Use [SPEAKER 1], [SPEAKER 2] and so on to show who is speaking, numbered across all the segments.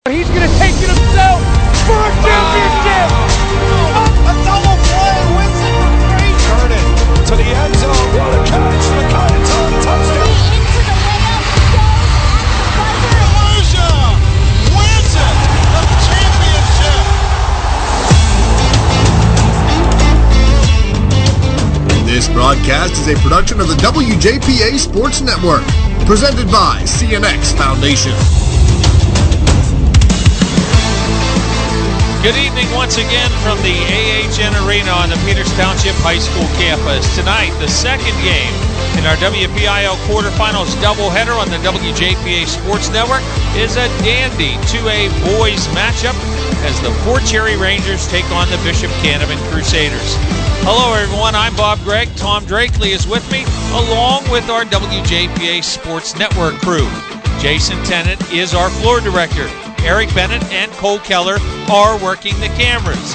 [SPEAKER 1] He's going to take it himself for a championship.
[SPEAKER 2] A double play wins it for three.
[SPEAKER 3] Turn it to the end zone. What a catch! McCoy, it's on touchdown.
[SPEAKER 4] Into the layup goes at the buzzer.
[SPEAKER 2] Volusia wins it. The championship.
[SPEAKER 5] This broadcast is a production of the WJPA Sports Network, presented by CNX Foundation.
[SPEAKER 6] Good evening once again from the AHN Arena on the Peters Township High School campus. Tonight, the second game in our WPIL quarterfinals doubleheader on the WJPA Sports Network is a dandy 2A boys matchup as the Fort Cherry Rangers take on the Bishop Canevin Crusaders. Hello everyone, I'm Bob Gregg. Tom Drakely is with me, along with our WJPA Sports Network crew. Jason Tennant is our floor director. Eric Bennett and Cole Keller are working the cameras.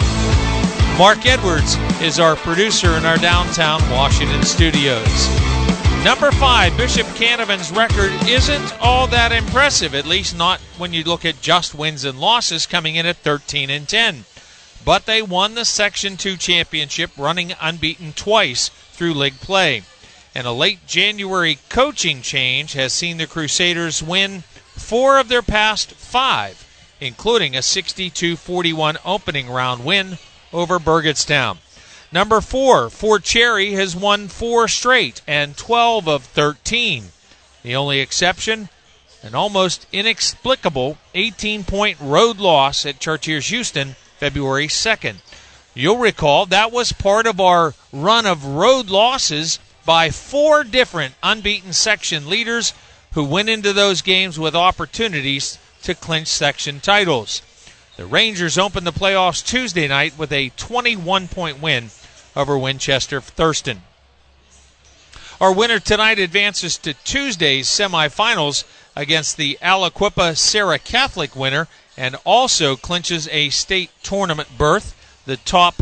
[SPEAKER 6] Mark Edwards is our producer in our downtown Washington studios. Number 5, Bishop Canevin's record isn't all that impressive, at least not when you look at just wins and losses, coming in at 13-10. But they won the Section 2 championship, running unbeaten twice through league play. And a late January coaching change has seen the Crusaders win 4 of their past 5, including a 62-41 opening round win over Burgettstown. Number 4, Fort Cherry has won 4 straight and 12 of 13. The only exception, an almost inexplicable 18-point road loss at Chartiers Houston February 2nd. You'll recall that was part of our run of road losses by 4 different unbeaten section leaders who went into those games with opportunities to clinch section titles. The Rangers opened the playoffs Tuesday night with a 21-point win over Winchester Thurston. Our winner tonight advances to Tuesday's semifinals against the Aliquippa Serra Catholic winner and also clinches a state tournament berth. The top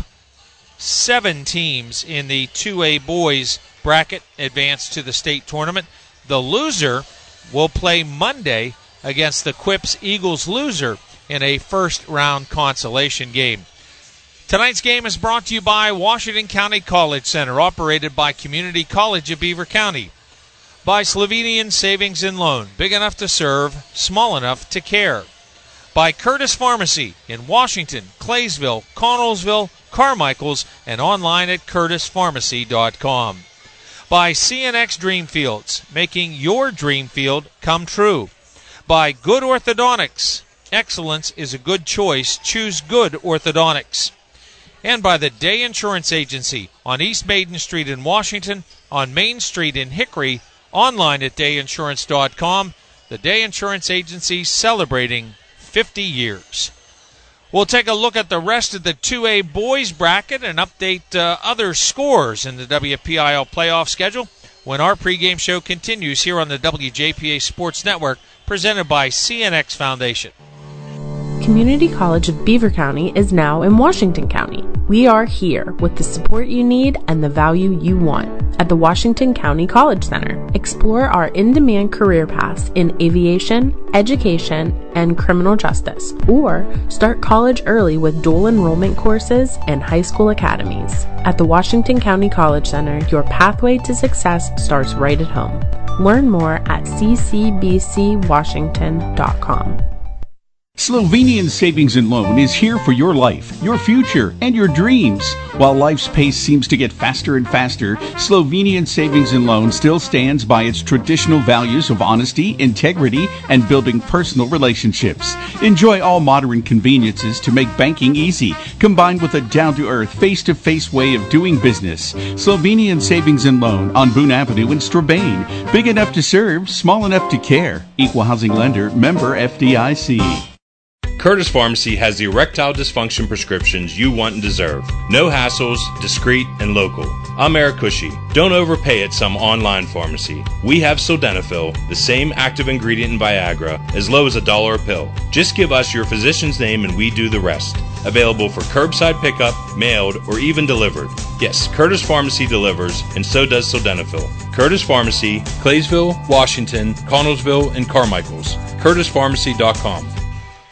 [SPEAKER 6] 7 teams in the 2A boys bracket advance to the state tournament. The loser will play Monday against the Quips Eagles loser in a first-round consolation game. Tonight's game is brought to you by Washington County College Center, operated by Community College of Beaver County. By Slovenian Savings and Loan, big enough to serve, small enough to care. By Curtis Pharmacy in Washington, Claysville, Connellsville, Carmichaels, and online at curtispharmacy.com. By CNX Dreamfields, making your dream field come true. By Good Orthodontics, excellence is a good choice. Choose Good Orthodontics. And by the Day Insurance Agency on East Maiden Street in Washington, on Main Street in Hickory, online at dayinsurance.com. The Day Insurance Agency celebrating 50 years. We'll take a look at the rest of the 2A boys bracket and update other scores in the WPIL playoff schedule when our pregame show continues here on the WJPA Sports Network, presented by CNX Foundation.
[SPEAKER 7] Community College of Beaver County is now in Washington County. We are here with the support you need and the value you want at the Washington County College Center. Explore our in-demand career paths in aviation, education, and criminal justice, or start college early with dual enrollment courses and high school academies. At the Washington County College Center, your pathway to success starts right at home. Learn more at ccbcwashington.com.
[SPEAKER 8] Slovenian Savings and Loan is here for your life, your future, and your dreams. While life's pace seems to get faster and faster, Slovenian Savings and Loan still stands by its traditional values of honesty, integrity, and building personal relationships. Enjoy all modern conveniences to make banking easy, combined with a down-to-earth, face-to-face way of doing business. Slovenian Savings and Loan on Boone Avenue in Strabane. Big enough to serve, small enough to care. Equal housing lender, member FDIC.
[SPEAKER 9] Curtis Pharmacy has the erectile dysfunction prescriptions you want and deserve. No hassles, discreet, and local. I'm Eric Cushy. Don't overpay at some online pharmacy. We have sildenafil, the same active ingredient in Viagra, as low as $1 a pill. Just give us your physician's name and we do the rest. Available for curbside pickup, mailed, or even delivered. Yes, Curtis Pharmacy delivers, and so does sildenafil. Curtis Pharmacy, Claysville, Washington, Connellsville, and Carmichaels. CurtisPharmacy.com.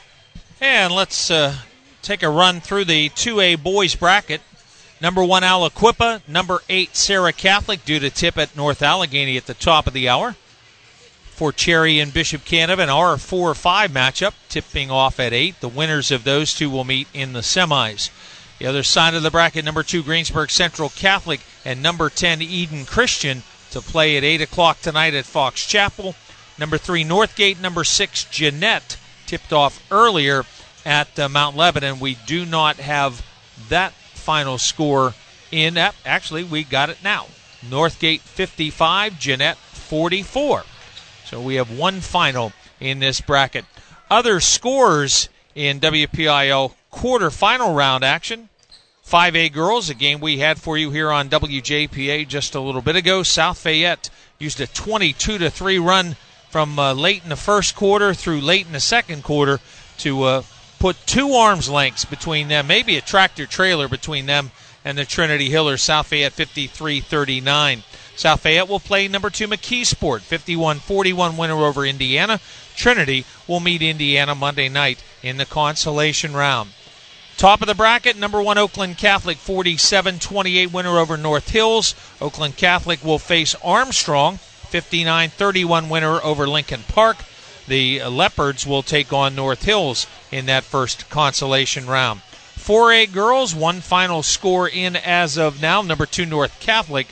[SPEAKER 6] And let's take a run through the 2A boys bracket. Number 1, Aliquippa. Number 8, Sarah Catholic, due to tip at North Allegheny at the top of the hour. Fort Cherry and Bishop Canevin, our 4-5 matchup, tipping off at 8. The winners of those two will meet in the semis. The other side of the bracket, number 2, Greensburg Central Catholic, and number 10, Eden Christian, to play at 8 o'clock tonight at Fox Chapel. Number 3, Northgate. Number 6, Jeanette, tipped off earlier at Mount Lebanon. We do not have that final score in. Actually, we got it now. Northgate 55, Jeanette 44. So we have one final in this bracket. Other scores in WPIL quarterfinal round action. 5A girls, a game we had for you here on WJPA just a little bit ago. South Fayette used a 22-3 run from late in the first quarter through late in the second quarter to put 2 arms lengths between them, maybe a tractor trailer between them and the Trinity Hillers. South Fayette 53-39. South Fayette will play number 2 McKeesport, 51-41 winner over Indiana. Trinity will meet Indiana Monday night in the consolation round. Top of the bracket, number 1 Oakland Catholic, 47-28 winner over North Hills. Oakland Catholic will face Armstrong, 59-31 winner over Lincoln Park. The Leopards will take on North Hills in that first consolation round. 4A girls, one final score in as of now. Number 2 North Catholic,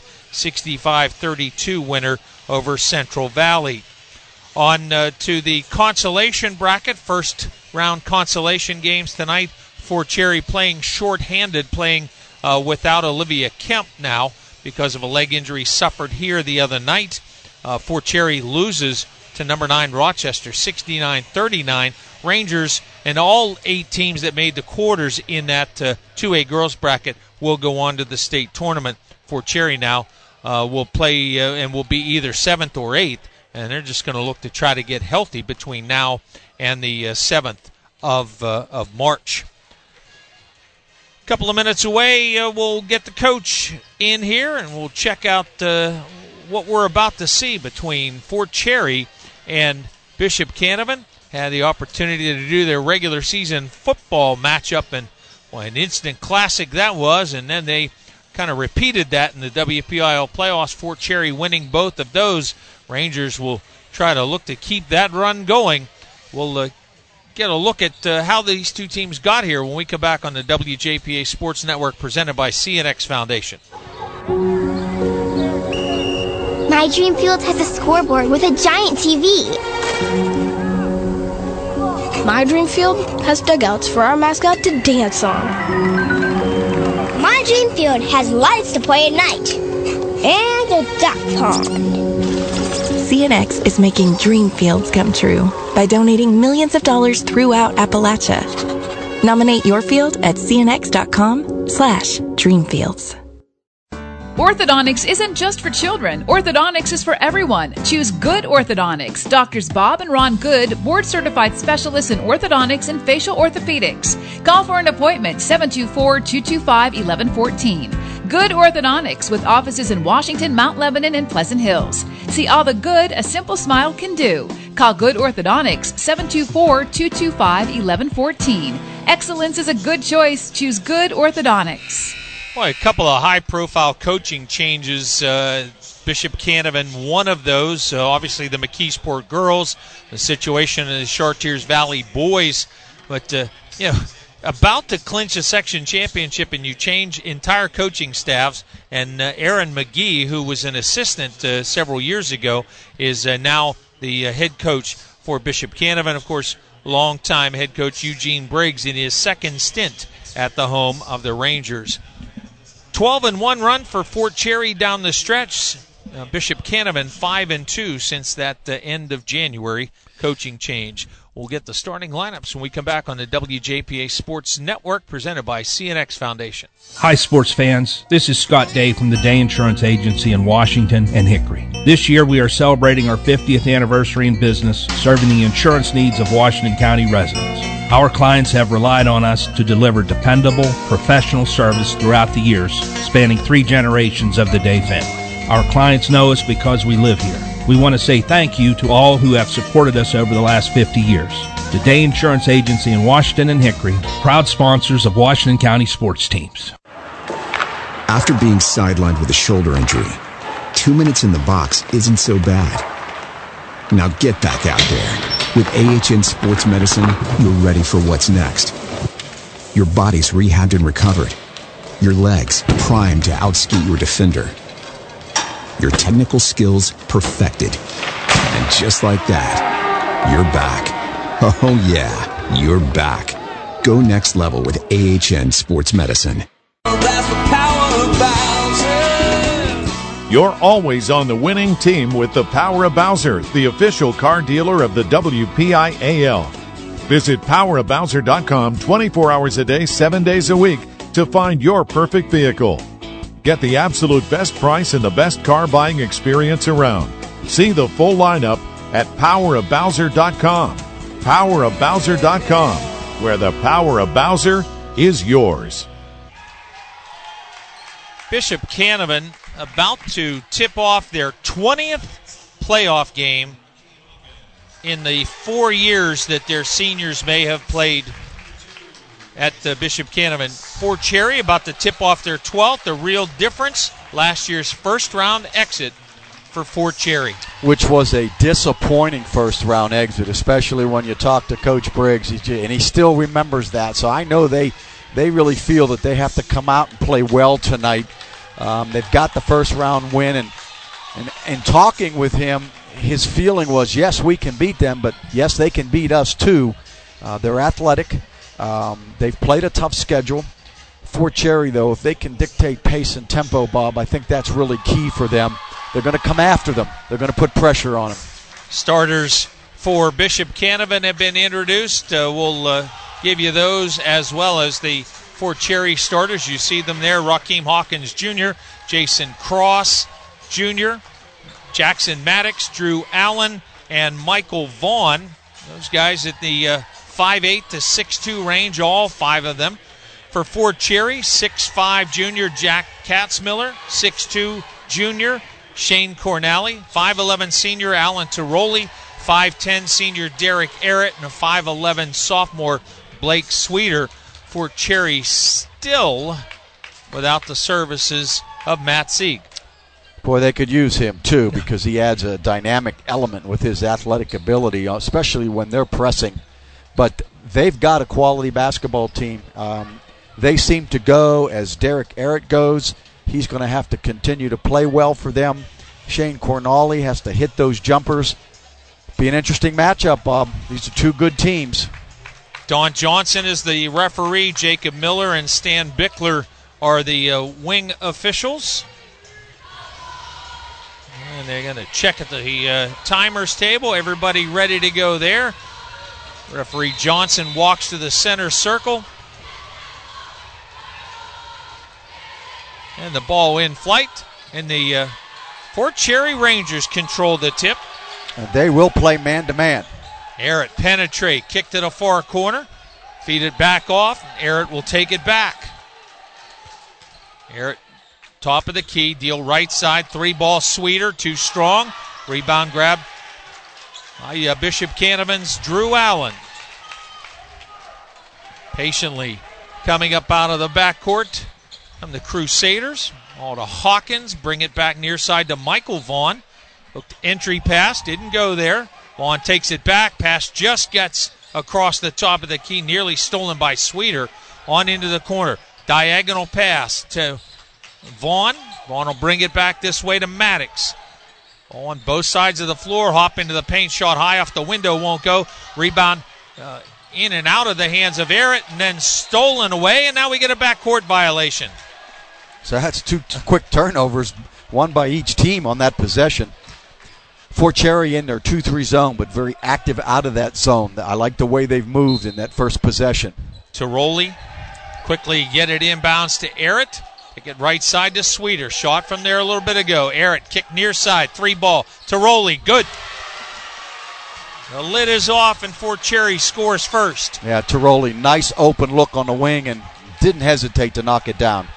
[SPEAKER 6] 65-32 winner over Central Valley. On to the consolation bracket, first round consolation games tonight. Fort Cherry playing short-handed, playing without Olivia Kemp now because of a leg injury suffered here the other night. Fort Cherry loses to number 9 Rochester, 69-39. Rangers and all 8 teams that made the quarters in that 2A girls bracket will go on to the state tournament. Fort Cherry now will play and will be either 7th or 8th, and they're just going to look to try to get healthy between now and the 7th of March. A couple of minutes away, we'll get the coach in here, and we'll check out what we're about to see between Fort Cherry and Bishop Canevin. Had the opportunity to do their regular season football matchup, and an instant classic that was, and then they kind of repeated that in the WPIL playoffs, Fort Cherry winning both of those. Rangers will try to look to keep that run going. We'll get a look at how these two teams got here when we come back on the WJPA Sports Network, presented by CNX Foundation.
[SPEAKER 4] My dream field has a scoreboard with a giant TV.
[SPEAKER 10] My dream field has dugouts for our mascot to dance on.
[SPEAKER 4] My dream field has lights to play at night. And a duck pond.
[SPEAKER 11] CNX is making dream fields come true by donating millions of dollars throughout Appalachia. Nominate your field at cnx.com/dreamfields.
[SPEAKER 12] Orthodontics isn't just for children. Orthodontics is for everyone. Choose Good Orthodontics. Doctors Bob and Ron Good, board-certified specialists in orthodontics and facial orthopedics. Call for an appointment, 724-225-1114. Good Orthodontics, with offices in Washington, Mount Lebanon, and Pleasant Hills. See all the good a simple smile can do. Call Good Orthodontics, 724-225-1114. Excellence is a good choice. Choose Good Orthodontics.
[SPEAKER 6] Boy, a couple of high-profile coaching changes. Bishop Canevin, one of those. Obviously, the McKeesport girls, the situation in the Chartiers Valley boys. But, about to clinch a section championship, and you change entire coaching staffs. And Aaron McGee, who was an assistant several years ago, is now the head coach for Bishop Canevin. Of course, longtime head coach Eugene Briggs in his second stint at the home of the Rangers. 12-1 run for Fort Cherry down the stretch. Bishop Canevin 5-2 since that end of January coaching change. We'll get the starting lineups when we come back on the WJPA Sports Network, presented by CNX Foundation.
[SPEAKER 13] Hi, sports fans. This is Scott Day from the Day Insurance Agency in Washington and Hickory. This year we are celebrating our 50th anniversary in business, serving the insurance needs of Washington County residents. Our clients have relied on us to deliver dependable, professional service throughout the years, spanning 3 generations of the Day family. Our clients know us because we live here. We want to say thank you to all who have supported us over the last 50 years. The Day Insurance Agency in Washington and Hickory, proud sponsors of Washington County sports teams.
[SPEAKER 14] After being sidelined with a shoulder injury, 2 minutes in the box isn't so bad. Now get back out there. With AHN Sports Medicine, you're ready for what's next. Your body's rehabbed and recovered. Your legs primed to outskeet your defender. Your technical skills perfected. And just like that, you're back. Oh yeah, you're back. Go next level with AHN Sports Medicine.
[SPEAKER 15] You're always on the winning team with the Power of Bowser, the official car dealer of the WPIAL. Visit powerofbowser.com 24 hours a day, 7 days a week to find your perfect vehicle. Get the absolute best price and the best car buying experience around. See the full lineup at powerofbowser.com. Powerofbowser.com, where the power of Bowser is yours.
[SPEAKER 6] Bishop Canavan about to tip off their 20th playoff game in the 4 years that their seniors may have played at Bishop Canavan. Fort Cherry about to tip off their 12th. The real difference, last year's first-round exit for Fort Cherry.
[SPEAKER 16] Which was a disappointing first-round exit, especially when you talk to Coach Briggs, and he still remembers that. So I know they really feel that they have to come out and play well tonight. They've got the first-round win, and talking with him, his feeling was, yes, we can beat them, but yes, they can beat us too. They're athletic. They've played a tough schedule. Fort Cherry, though, if they can dictate pace and tempo, Bob, I think that's really key for them. They're going to come after them. They're going to put pressure on them.
[SPEAKER 6] Starters for Bishop Canavan have been introduced. We'll give you those as well as the Fort Cherry starters. You see them there: Rakeem Hawkins Jr., Jason Cross Jr., Jackson Maddox, Drew Allen, and Michael Vaughn. Those guys at the 5'8 to 6'2 range, all five of them. For Fort Cherry, 6'5 junior Jack Katzmiller, 6'2 junior Shane Cornally, 5'11 senior Alan Tiroli, 5'10 senior Derek Arrett, and a 5'11 sophomore Blake Sweeter. Fort Cherry still without the services of Matt Sieg.
[SPEAKER 16] Boy, they could use him too, because he adds a dynamic element with his athletic ability, especially when they're pressing. But they've got a quality basketball team. They seem to go as Derek Arrett goes. He's going to have to continue to play well for them. Shane Cornally has to hit those jumpers. Be an interesting matchup, Bob. These are two good teams.
[SPEAKER 6] Don Johnson is the referee. Jacob Miller and Stan Bickler are the wing officials. And they're going to check at the timers table. Everybody ready to go there. Referee Johnson walks to the center circle. And the ball in flight. And the Fort Cherry Rangers control the tip.
[SPEAKER 16] And they will play man-to-man.
[SPEAKER 6] Arrett penetrate, kick to the far corner. Feed it back off. Arrett will take it back. Arrett, top of the key, deal right side. 3-ball Sweeter, too strong. Rebound grab by Bishop Canavan's Drew Allen. Patiently coming up out of the backcourt from the Crusaders. All to Hawkins. Bring it back near side to Michael Vaughn. Hooked entry pass. Didn't go there. Vaughn takes it back. Pass just gets across the top of the key. Nearly stolen by Sweeter. On into the corner. Diagonal pass to Vaughn. Vaughn will bring it back this way to Maddox. On both sides of the floor. Hop into the paint. Shot high off the window. Won't go. Rebound in and out of the hands of Arrett. And then stolen away. And now we get a backcourt violation.
[SPEAKER 16] So that's two quick turnovers. One by each team on that possession. Fort Cherry in their 2-3 zone, but very active out of that zone. I like the way they've moved in that first possession.
[SPEAKER 6] Tiroli quickly get it inbounds to Arrett. Take it right side to Sweeter. Shot from there a little bit ago. Arrett kick near side. 3-ball. Tiroli, good. The lid is off and Fort Cherry scores first.
[SPEAKER 16] Yeah, Tiroli, nice open look on the wing and didn't hesitate to knock it down.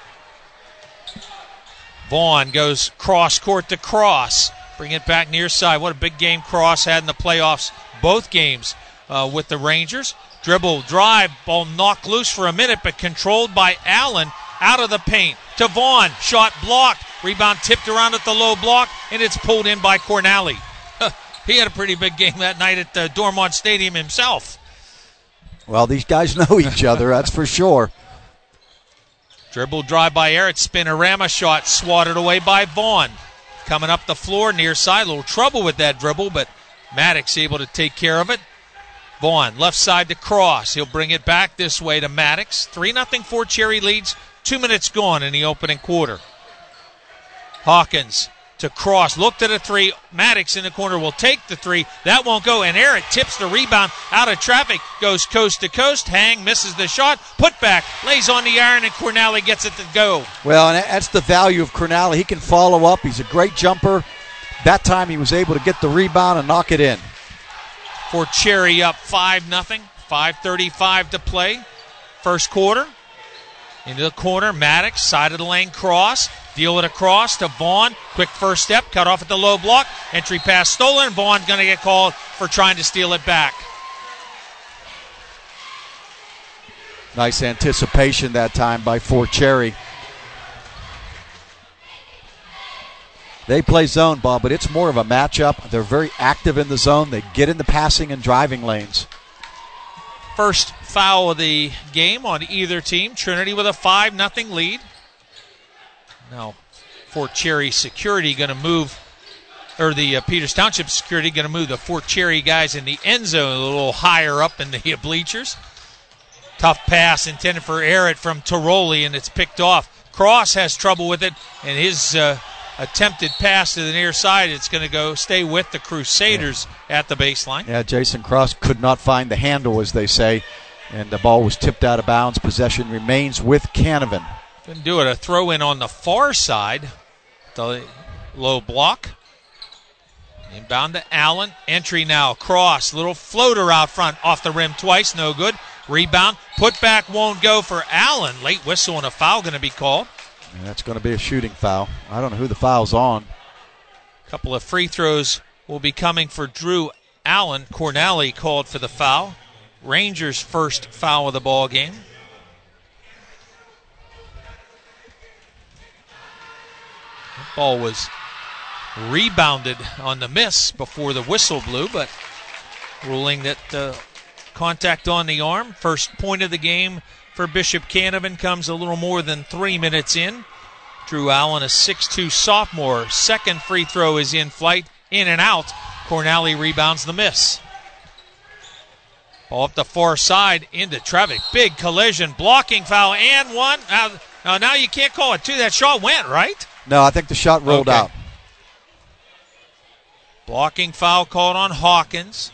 [SPEAKER 6] Vaughn goes cross court to Cross. Bring it back near side. What a big game Cross had in the playoffs. Both games with the Rangers. Dribble, drive, ball knocked loose for a minute, but controlled by Allen out of the paint. To Vaughn, shot blocked. Rebound tipped around at the low block, and it's pulled in by Cornally. He had a pretty big game that night at the Dormont Stadium himself.
[SPEAKER 16] Well, these guys know each other, that's for sure.
[SPEAKER 6] Dribble drive by Eric, spinorama shot swatted away by Vaughn. Coming up the floor, near side, a little trouble with that dribble, but Maddox able to take care of it. Vaughn, left side to Cross. He'll bring it back this way to Maddox. 3-0 Fort Cherry leads. 2 minutes gone in the opening quarter. Hawkins to Cross. Looked at a three. Maddox in the corner will take the three. That won't go. And Eric tips the rebound out of traffic. Goes coast to coast. Hang misses the shot. Put back. Lays on the iron, and Cornally gets it to go.
[SPEAKER 16] Well, and that's the value of Cornally. He can follow up. He's a great jumper. That time he was able to get the rebound and knock it in.
[SPEAKER 6] Fort Cherry up 5-0. 5:35 to play. First quarter. Into the corner, Maddox, side of the lane, Cross. Deal it across to Vaughn. Quick first step, cut off at the low block. Entry pass stolen. Vaughn going to get called for trying to steal it back.
[SPEAKER 16] Nice anticipation that time by Fort Cherry. They play zone, Bob, but it's more of a matchup. They're very active in the zone. They get in the passing and driving lanes.
[SPEAKER 6] First foul of the game on either team. Trinity with a 5-0 lead. Now, Fort Cherry security going to move, or the Peters Township security going to move the Fort Cherry guys in the end zone a little higher up in the bleachers. Tough pass intended for Errett from Tiroli, and it's picked off. Cross has trouble with it, and his attempted pass to the near side, it's going to stay with the Crusaders at the baseline.
[SPEAKER 16] Yeah, Jason Cross could not find the handle, as they say, and the ball was tipped out of bounds. Possession remains with Canavan.
[SPEAKER 6] Couldn't do it. A throw in on the far side. The low block. Inbound to Allen. Entry now. Cross. Little floater out front. Off the rim twice. No good. Rebound. Put back won't go for Allen. Late whistle and a foul going to be called.
[SPEAKER 16] And that's going to be a shooting foul. I don't know who the foul's on.
[SPEAKER 6] A couple of free throws will be coming for Drew Allen. Cornally called for the foul. Rangers' first foul of the ball game. The ball was rebounded on the miss before the whistle blew, but ruling that contact on the arm. First point of the game for Bishop Canavan comes a little more than 3 minutes in. Drew Allen, a 6'2 sophomore. Second free throw is in flight, in and out. Cornally rebounds the miss. Ball up the far side into traffic. Big collision, blocking foul, and one. Now you can't call it two. That shot went, right?
[SPEAKER 16] No, I think the shot rolled out.
[SPEAKER 6] Blocking foul called on Hawkins.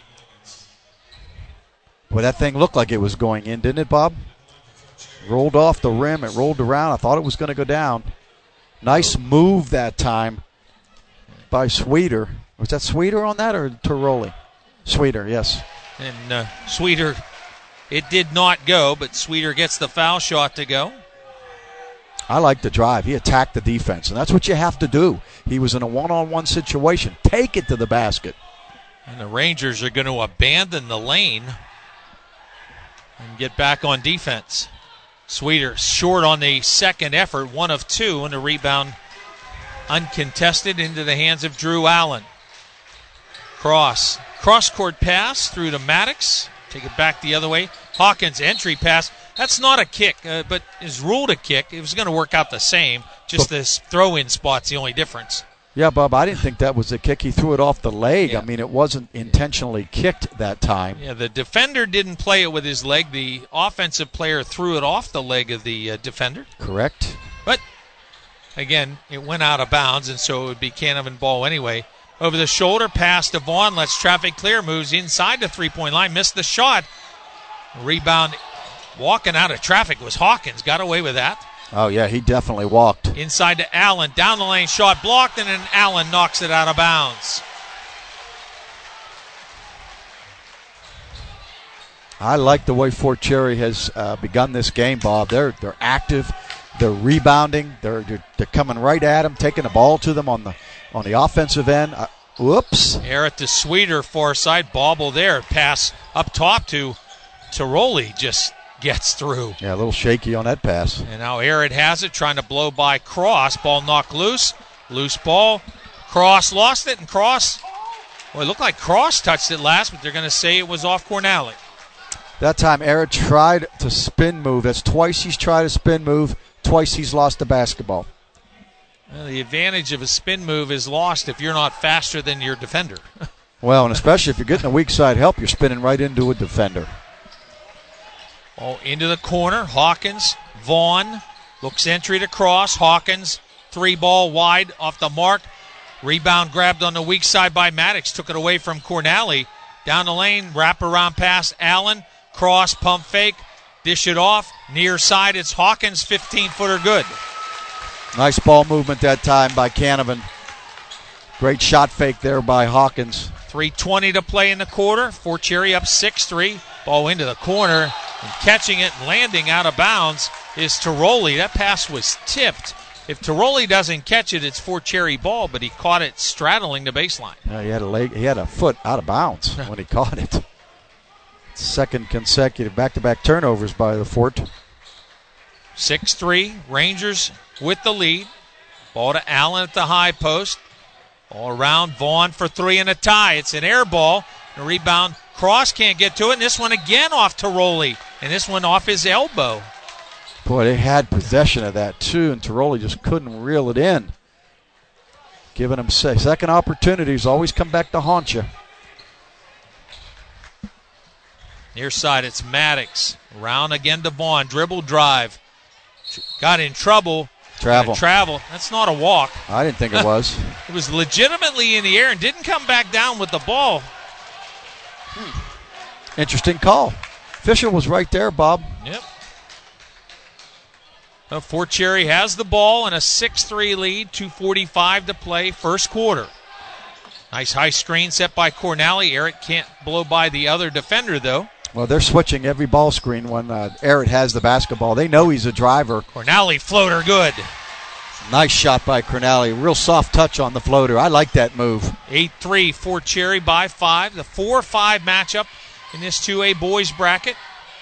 [SPEAKER 16] Well, that thing looked like it was going in, didn't it, Bob? Rolled off the rim. It rolled around. I thought it was going to go down. Nice move that time by Sweeter. Was that Sweeter on that or Tiroli? Sweeter, yes.
[SPEAKER 6] And Sweeter, it did not go, but Sweeter gets the foul shot to go.
[SPEAKER 16] I like the drive. He attacked the defense, and that's what you have to do. He was in a one-on-one situation. Take it to the basket.
[SPEAKER 6] And the Rangers are going to abandon the lane and get back on defense. Sweeter short on the second effort, 1 of 2, and the rebound uncontested into the hands of Drew Allen. Cross-court pass through to Maddox. Take it back the other way. Hawkins entry pass. That's not a kick, but is ruled a kick. It was going to work out the same. Just this throw-in spot's the only difference.
[SPEAKER 16] Yeah, Bob, I didn't think that was a kick. He threw it off the leg. Yeah. I mean, it wasn't intentionally kicked that time.
[SPEAKER 6] Yeah, the defender didn't play it with his leg. The offensive player threw it off the leg of the defender.
[SPEAKER 16] Correct.
[SPEAKER 6] But, again, it went out of bounds, and so it would be Canavan ball anyway. Over the shoulder, pass to Vaughn, lets traffic clear, moves inside the three-point line, missed the shot. Rebound, walking out of traffic was Hawkins, got away with that.
[SPEAKER 16] Oh, yeah, he definitely walked.
[SPEAKER 6] Inside to Allen, down the lane, shot blocked, and then Allen knocks it out of bounds.
[SPEAKER 16] I like the way Fort Cherry has begun this game, Bob. They're active, they're rebounding, they're coming right at them, taking the ball to them on the offensive end. Whoops.
[SPEAKER 6] Arrett to Sweeter, far side. Bobble there. Pass up top to Tiroli. Just gets through.
[SPEAKER 16] Yeah, a little shaky on that pass.
[SPEAKER 6] And now Arrett has it, trying to blow by Cross. Ball knocked loose. Loose ball. Cross lost it, and Cross, well, it looked like Cross touched it last, but they're going to say it was off Cornally.
[SPEAKER 16] That time, Arrett tried to spin move. That's twice he's tried a spin move. Twice he's lost the basketball.
[SPEAKER 6] Well, the advantage of a spin move is lost if you're not faster than your defender.
[SPEAKER 16] Well, and especially if you're getting a weak side help, you're spinning right into a defender.
[SPEAKER 6] Oh, into the corner. Hawkins, Vaughn, looks entry to Cross. Hawkins, 3-ball wide off the mark. Rebound grabbed on the weak side by Maddox. Took it away from Cornally. Down the lane, wrap around pass. Allen, Cross, pump fake. Dish it off. Near side, it's Hawkins, 15-footer good.
[SPEAKER 16] Nice ball movement that time by Canavan. Great shot fake there by Hawkins.
[SPEAKER 6] 3:20 to play in the quarter. Fort Cherry up 6-3. Ball into the corner. And catching it and landing out of bounds is Tiroli. That pass was tipped. If Tiroli doesn't catch it, it's Fort Cherry ball, but he caught it straddling the baseline.
[SPEAKER 16] He had a foot out of bounds when he caught it. Second consecutive back-to-back turnovers by the Fort.
[SPEAKER 6] 6-3, Rangers with the lead. Ball to Allen at the high post. All around, Vaughn for 3 and a tie. It's an air ball. The rebound, Cross can't get to it, and this one again off Tiroli, and this one off his elbow.
[SPEAKER 16] Boy, they had possession of that, too, and Tiroli just couldn't reel it in. Giving them second opportunities, always come back to haunt you.
[SPEAKER 6] Near side, it's Maddox. Round again to Vaughn. Dribble drive. Got in trouble.
[SPEAKER 16] Travel.
[SPEAKER 6] That's not a walk.
[SPEAKER 16] I didn't think it was.
[SPEAKER 6] It was legitimately in the air and didn't come back down with the ball.
[SPEAKER 16] Interesting call. Fisher was right there, Bob.
[SPEAKER 6] Yep. Well, Fort Cherry has the ball and a 6-3 lead, 2:45 to play, first quarter. Nice high screen set by Cornally. Arrett can't blow by the other defender, though.
[SPEAKER 16] Well, they're switching every ball screen when Arrett has the basketball. They know he's a driver.
[SPEAKER 6] Cornally floater good.
[SPEAKER 16] Nice shot by Cornally. Real soft touch on the floater. I like that move.
[SPEAKER 6] 8-3, Fort Cherry by 5. The 4-5 matchup in this 2A boys bracket.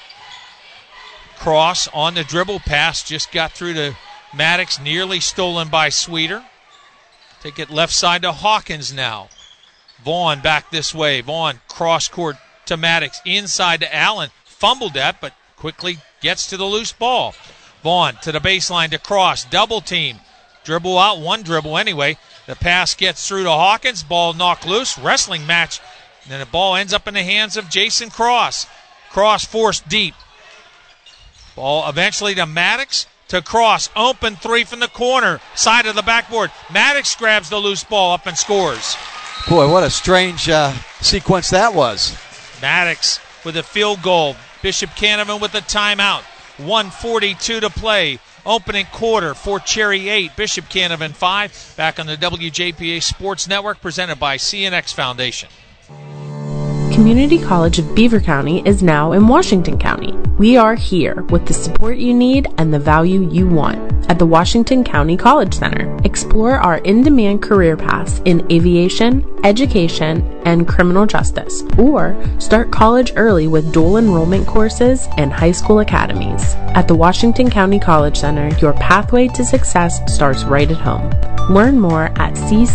[SPEAKER 6] Cross on the dribble pass. Just got through to Maddox. Nearly stolen by Sweeter. Take it left side to Hawkins now. Vaughn back this way. Vaughn cross court to Maddox. Inside to Allen. Fumbled that, but quickly gets to the loose ball. Vaughn to the baseline to Cross. Double team. Dribble out. One dribble anyway. The pass gets through to Hawkins. Ball knocked loose. Wrestling match. And then the ball ends up in the hands of Jason Cross. Cross forced deep. Ball eventually to Maddox. To Cross. Open 3 from the corner. Side of the backboard. Maddox grabs the loose ball up and scores.
[SPEAKER 16] Boy, what a strange sequence that was.
[SPEAKER 6] Maddox with a field goal. Bishop Canavan with a timeout. 1:42 to play. Opening quarter. Fort Cherry 8. Bishop Canavan 5. Back on the WJPA Sports Network presented by CNX Foundation.
[SPEAKER 7] Community College of Beaver County is now in Washington County. We are here with the support you need and the value you want. At the Washington County College Center, explore our in-demand career paths in aviation, education, and criminal justice, or start college early with dual enrollment courses and high school academies. At the Washington County College Center, your pathway to success starts right at home. Learn more at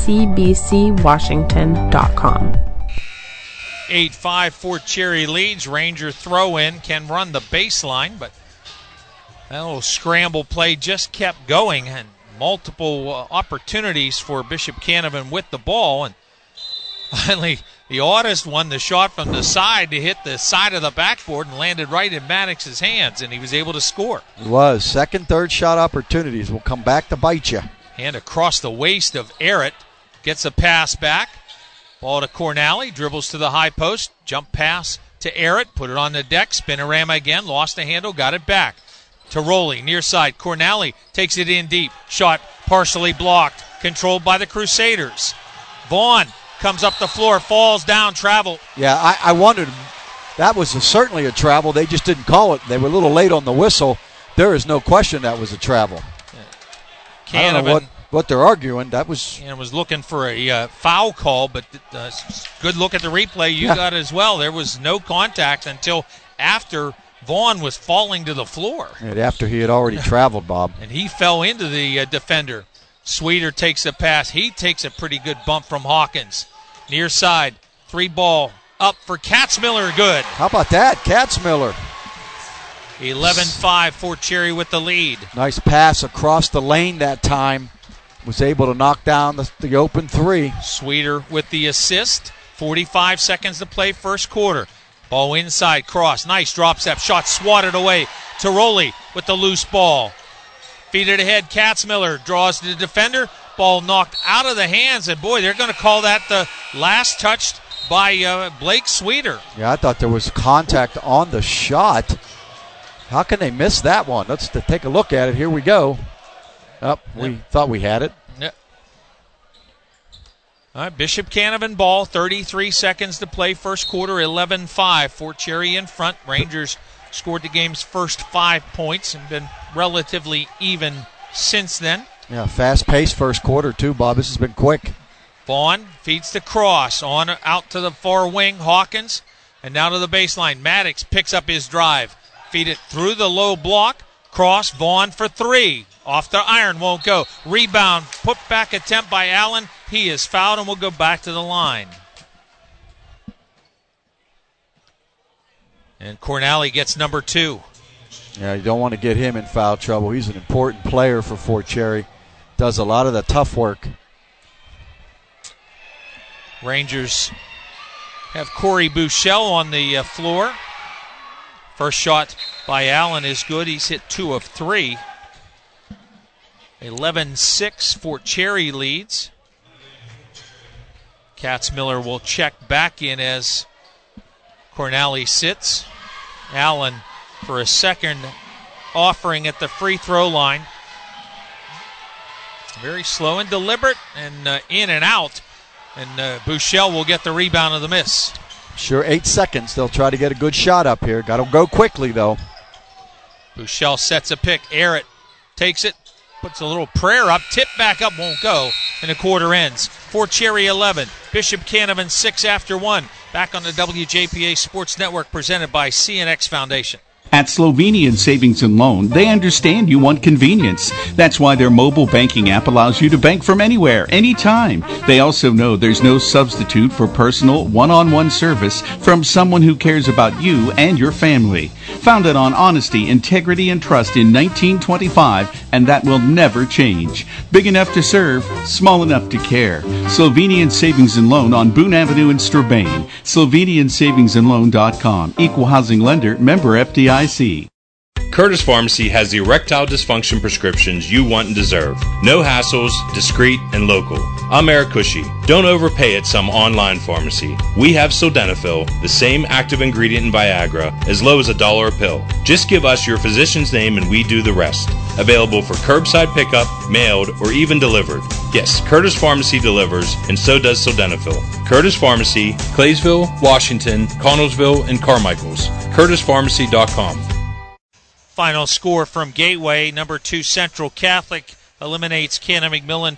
[SPEAKER 7] ccbcwashington.com.
[SPEAKER 6] 8-5 Fort Cherry leads. Ranger throw-in can run the baseline, but that little scramble play just kept going, and multiple opportunities for Bishop Canavan with the ball. And finally, the oddest one, the shot from the side to hit the side of the backboard and landed right in Maddox's hands, and he was able to score.
[SPEAKER 16] It was. Second, third shot opportunities will come back to bite you.
[SPEAKER 6] And across the waist of Arrett, gets a pass back. Ball to Cornally, dribbles to the high post, jump pass to Arrett, put it on the deck, spinorama again, lost the handle, got it back. Tiroli, near side, Cornally takes it in deep, shot partially blocked, controlled by the Crusaders. Vaughn comes up the floor, falls down, travel.
[SPEAKER 16] Yeah, I wondered, that was certainly a travel, they just didn't call it. They were a little late on the whistle. There is no question that was a travel.
[SPEAKER 6] Canavan
[SPEAKER 16] what they're arguing. That was...
[SPEAKER 6] And was looking for a foul call, but good look at the replay you got as well. There was no contact until after Vaughn was falling to the floor.
[SPEAKER 16] And after he had already traveled, Bob.
[SPEAKER 6] And he fell into the defender. Sweeter takes a pass. He takes a pretty good bump from Hawkins. Near side, 3-ball up for Katzmiller. Good.
[SPEAKER 16] How about that, Katzmiller?
[SPEAKER 6] 11-5, Fort Cherry with the lead.
[SPEAKER 16] Nice pass across the lane that time. Was able to knock down the open three.
[SPEAKER 6] Sweeter with the assist. 45 seconds to play first quarter. Ball inside, cross. Nice drop step. Shot swatted away. Tiroli with the loose ball. Feed it ahead. Katzmiller draws the defender. Ball knocked out of the hands. And, boy, they're going to call that the last touched by Blake Sweeter.
[SPEAKER 16] Yeah, I thought there was contact on the shot. How can they miss that one? Let's take a look at it. Here we go. We thought we had it.
[SPEAKER 6] Yep. All right, Bishop Canavan ball. 33 seconds to play first quarter. 11-5. Fort Cherry in front. Rangers scored the game's first 5 points and been relatively even since then.
[SPEAKER 16] Yeah, fast-paced first quarter, too, Bob. This has been quick.
[SPEAKER 6] Vaughn feeds the cross on out to the far wing. Hawkins. And now to the baseline. Maddox picks up his drive. Feed it through the low block. Cross. Vaughn for 3. Off the iron, won't go. Rebound, put back attempt by Allen. He is fouled and will go back to the line. And Cornally gets number 2.
[SPEAKER 16] Yeah, you don't want to get him in foul trouble. He's an important player for Fort Cherry. Does a lot of the tough work.
[SPEAKER 6] Rangers have Corey Buechele on the floor. First shot by Allen is good. He's hit 2 of 3. 11-6, Fort Cherry leads. Katzmiller will check back in as Cornally sits. Allen for a second offering at the free throw line. Very slow and deliberate and in and out. And Buechele will get the rebound of the miss.
[SPEAKER 16] Sure, 8 seconds. They'll try to get a good shot up here. Got to go quickly, though.
[SPEAKER 6] Buechele sets a pick. Arrett takes it. Puts a little prayer up. Tip back up. Won't go. And the quarter ends. Fort Cherry 11. Bishop Canavan 6 after 1. Back on the WJPA Sports Network presented by CNX Foundation.
[SPEAKER 8] At Slovenian Savings and Loan, they understand you want convenience. That's why their mobile banking app allows you to bank from anywhere, anytime. They also know there's no substitute for personal, one-on-one service from someone who cares about you and your family. Founded on honesty, integrity, and trust in 1925, and that will never change. Big enough to serve, small enough to care. Slovenian Savings and Loan on Boone Avenue in Strabane. SlovenianSavingsandLoan.com. Equal housing lender, member FDIC.
[SPEAKER 9] Curtis Pharmacy has the erectile dysfunction prescriptions you want and deserve. No hassles, discreet, and local. I'm Eric Cushy. Don't overpay at some online pharmacy. We have Sildenafil, the same active ingredient in Viagra, as low as $1 a pill. Just give us your physician's name and we do the rest. Available for curbside pickup, mailed, or even delivered. Yes, Curtis Pharmacy delivers, and so does Sildenafil. Curtis Pharmacy, Claysville, Washington, Connellsville, and Carmichaels. CurtisPharmacy.com.
[SPEAKER 6] Final score from Gateway. Number 2 Central Catholic eliminates Cannon-McMillan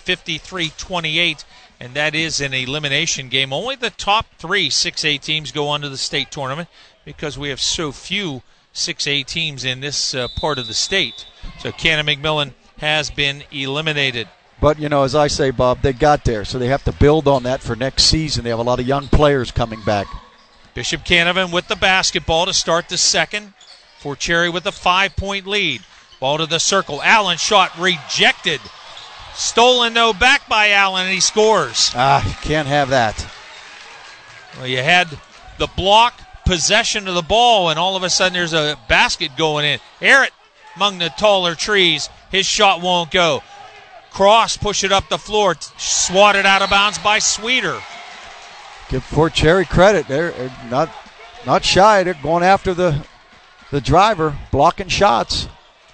[SPEAKER 6] 53-28, and that is an elimination game. Only the top 3 6A teams go on to the state tournament because we have so few 6A teams in this part of the state. So Cannon-McMillan has been eliminated.
[SPEAKER 16] But, you know, as I say, Bob, they got there, so they have to build on that for next season. They have a lot of young players coming back.
[SPEAKER 6] Bishop Canavan with the basketball to start the second. Fort Cherry with a 5-point lead. Ball to the circle. Allen shot rejected. Stolen, though, back by Allen, and he scores.
[SPEAKER 16] Can't have that.
[SPEAKER 6] Well, you had the block, possession of the ball, and all of a sudden there's a basket going in. Arrett among the taller trees. His shot won't go. Cross, push it up the floor. Swatted out of bounds by Sweeter.
[SPEAKER 16] Give Fort Cherry credit. They're not shy. They're going after the driver, blocking shots.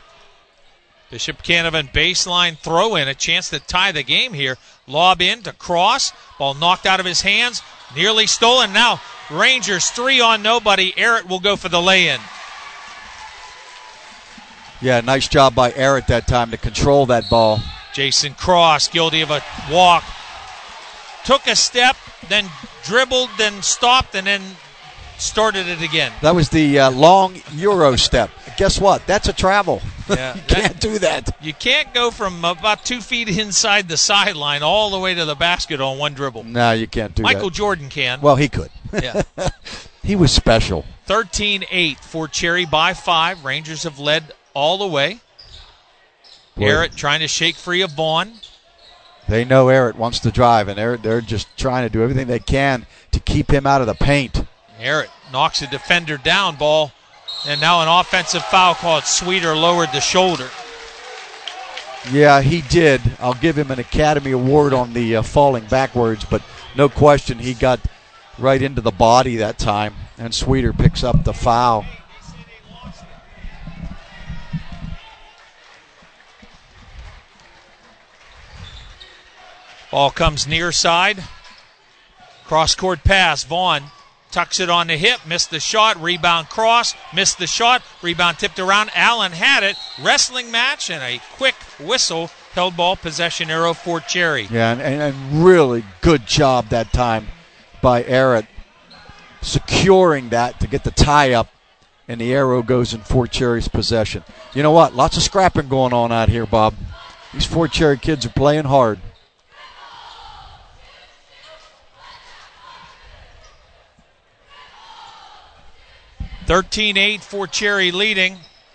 [SPEAKER 6] Bishop Canavan baseline throw in, a chance to tie the game here. Lob in to Cross. Ball knocked out of his hands. Nearly stolen. Now Rangers 3 on nobody. Arrett will go for the lay-in.
[SPEAKER 16] Yeah, nice job by Arrett that time to control that ball.
[SPEAKER 6] Jason Cross, guilty of a walk. Took a step, then dribbled, then stopped, and then started it again.
[SPEAKER 16] That was the long Euro step. Guess what? That's a travel.
[SPEAKER 6] Yeah,
[SPEAKER 16] you can't do that.
[SPEAKER 6] You can't go from about 2 feet inside the sideline all the way to the basket on one dribble.
[SPEAKER 16] No, you can't do that.
[SPEAKER 6] Michael Jordan can.
[SPEAKER 16] Well, he could.
[SPEAKER 6] Yeah.
[SPEAKER 16] He was special.
[SPEAKER 6] 13-8 for Cherry by 5. Rangers have led all the way. Arrett trying to shake free of Vaughn.
[SPEAKER 16] They know Arrett wants to drive, and they're just trying to do everything they can to keep him out of the paint.
[SPEAKER 6] Arrett knocks a defender down, ball, and now an offensive foul called. Sweeter lowered the shoulder.
[SPEAKER 16] Yeah, he did. I'll give him an Academy Award on the falling backwards, but no question he got right into the body that time, and Sweeter picks up the foul.
[SPEAKER 6] Ball comes near side. Cross-court pass. Vaughn tucks it on the hip. Missed the shot. Rebound Cross. Missed the shot. Rebound tipped around. Allen had it. Wrestling match and a quick whistle. Held ball possession arrow for Cherry.
[SPEAKER 16] Yeah, and really good job that time by Arrett securing that to get the tie up, and the arrow goes in Fort Cherry's possession. You know what? Lots of scrapping going on out here, Bob. These Fort Cherry kids are playing hard.
[SPEAKER 6] (13-8) for Cherry leading.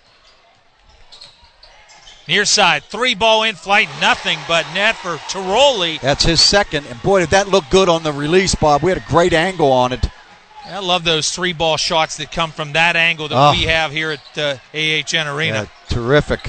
[SPEAKER 6] Near side, 3-ball in flight, nothing but net for Tiroli.
[SPEAKER 16] That's his second, and boy, did that look good on the release, Bob. We had a great angle on it.
[SPEAKER 6] I love those 3-ball shots that come from that angle that we have here at AHN Arena.
[SPEAKER 16] Yeah, terrific.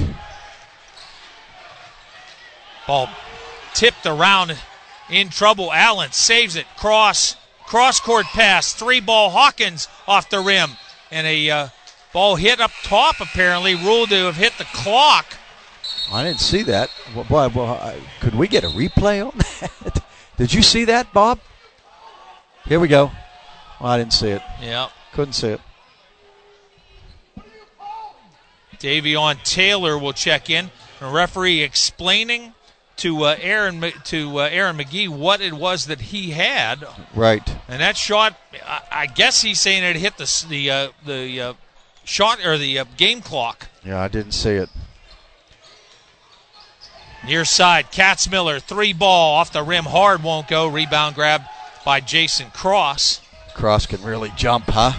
[SPEAKER 6] Ball tipped around, in trouble. Allen saves it. Cross-court pass, 3-ball. Hawkins off the rim. And a ball hit up top, apparently, ruled to have hit the clock.
[SPEAKER 16] I didn't see that. Could we get a replay on that? Did you see that, Bob? Here we go. Well, I didn't see it.
[SPEAKER 6] Yeah.
[SPEAKER 16] Couldn't see it.
[SPEAKER 6] Davion Taylor will check in. The referee explaining to Aaron McGee what it was that he had.
[SPEAKER 16] Right.
[SPEAKER 6] And that shot, I guess he's saying it hit the shot or the game clock.
[SPEAKER 16] Yeah, I didn't see it.
[SPEAKER 6] Near side, Katzmiller, 3-ball off the rim, hard, won't go. Rebound grab by Jason Cross.
[SPEAKER 16] Cross can really jump, huh?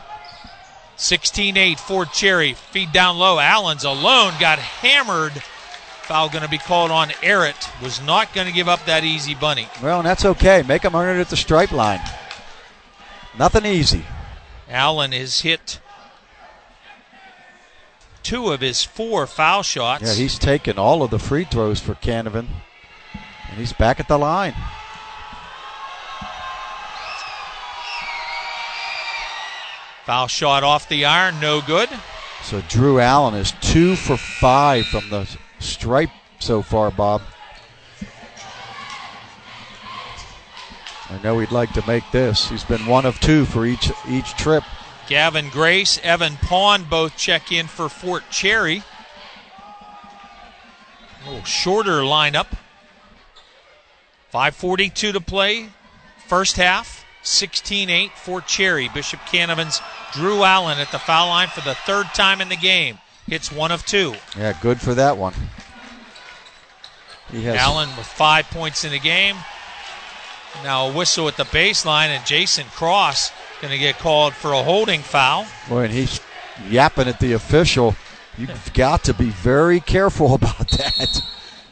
[SPEAKER 6] 16-8 for Cherry. Feed down low. Allen's alone, got hammered. Foul going to be called on Arrett. Was not going to give up that easy bunny.
[SPEAKER 16] Well, and that's okay. Make him earn it at the stripe line. Nothing easy.
[SPEAKER 6] Allen has hit 2 of his 4 foul shots.
[SPEAKER 16] Yeah, he's taken all of the free throws for Canavan. And he's back at the line.
[SPEAKER 6] Foul shot off the iron, no good.
[SPEAKER 16] So Drew Allen is 2 for 5 from the stripe so far, Bob. I know he'd like to make this. He's been 1 of 2 for each trip.
[SPEAKER 6] Gavin Grace, Evan Pawn both check in for Fort Cherry. A little shorter lineup. 5:42 to play. First half, 16-8 for Cherry. Bishop Canavan's Drew Allen at the foul line for the 3rd time in the game. Hits 1 of 2.
[SPEAKER 16] Yeah, good for that one.
[SPEAKER 6] Allen with 5 points in the game. Now a whistle at the baseline, and Jason Cross going to get called for a holding foul.
[SPEAKER 16] Boy, and he's yapping at the official. You've got to be very careful about that.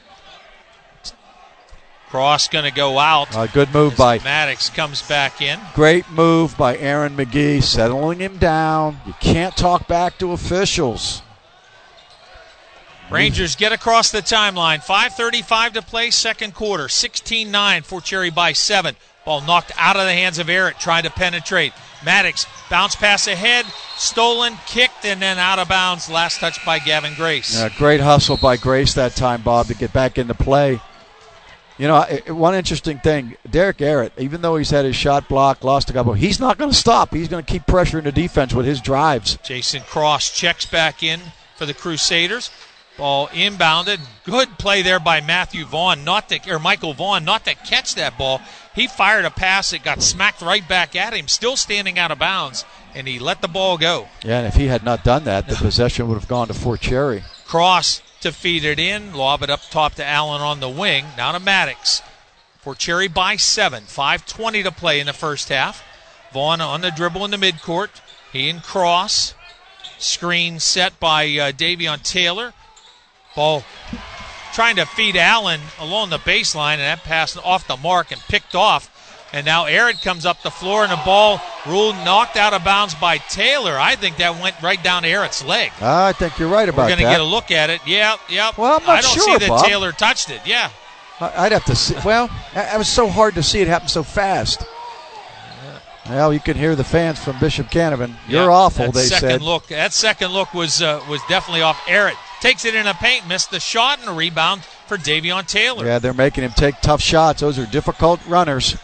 [SPEAKER 6] Cross going to go out.
[SPEAKER 16] Good move by
[SPEAKER 6] Maddox comes back in.
[SPEAKER 16] Great move by Aaron McGee, settling him down. You can't talk back to officials.
[SPEAKER 6] Rangers get across the timeline. 5:35 to play, second quarter. 16-9 for Cherry by 7. Ball knocked out of the hands of Arrett, trying to penetrate. Maddox, bounce pass ahead, stolen, kicked, and then out of bounds. Last touch by Gavin Grace.
[SPEAKER 16] Yeah, great hustle by Grace that time, Bob, to get back into play. You know, one interesting thing, Derek Arrett, even though he's had his shot blocked, lost a couple, he's not going to stop. He's going to keep pressuring the defense with his drives.
[SPEAKER 6] Jason Cross checks back in for the Crusaders. Ball inbounded. Good play there by Michael Vaughn, not to catch that ball. He fired a pass that got smacked right back at him, still standing out of bounds, and he let the ball go.
[SPEAKER 16] Yeah, and if he had not done that, the possession would have gone to Fort Cherry.
[SPEAKER 6] Cross to feed it in, lob it up top to Allen on the wing. Now to Maddox. Fort Cherry by 7. 5:20 to play in the first half. Vaughn on the dribble in the midcourt. He and Cross. Screen set by Davion Taylor. Ball trying to feed Allen along the baseline, and that pass off the mark and picked off. And now Arrett comes up the floor, and the ball ruled knocked out of bounds by Taylor. I think that went right down to Arrett's leg.
[SPEAKER 16] I think you're right about that.
[SPEAKER 6] We're going to get a look at it. Yeah.
[SPEAKER 16] Well, I'm not sure,
[SPEAKER 6] I don't see that
[SPEAKER 16] Bob.
[SPEAKER 6] Taylor touched it. Yeah.
[SPEAKER 16] I'd have to see. Well, it was so hard to see it happen so fast. Well, you can hear the fans from Bishop Canavan. You're awful, they said.
[SPEAKER 6] That second look was definitely off. Arrett takes it in the paint, missed the shot, and a rebound for Davion Taylor.
[SPEAKER 16] Yeah, they're making him take tough shots. Those are difficult runners.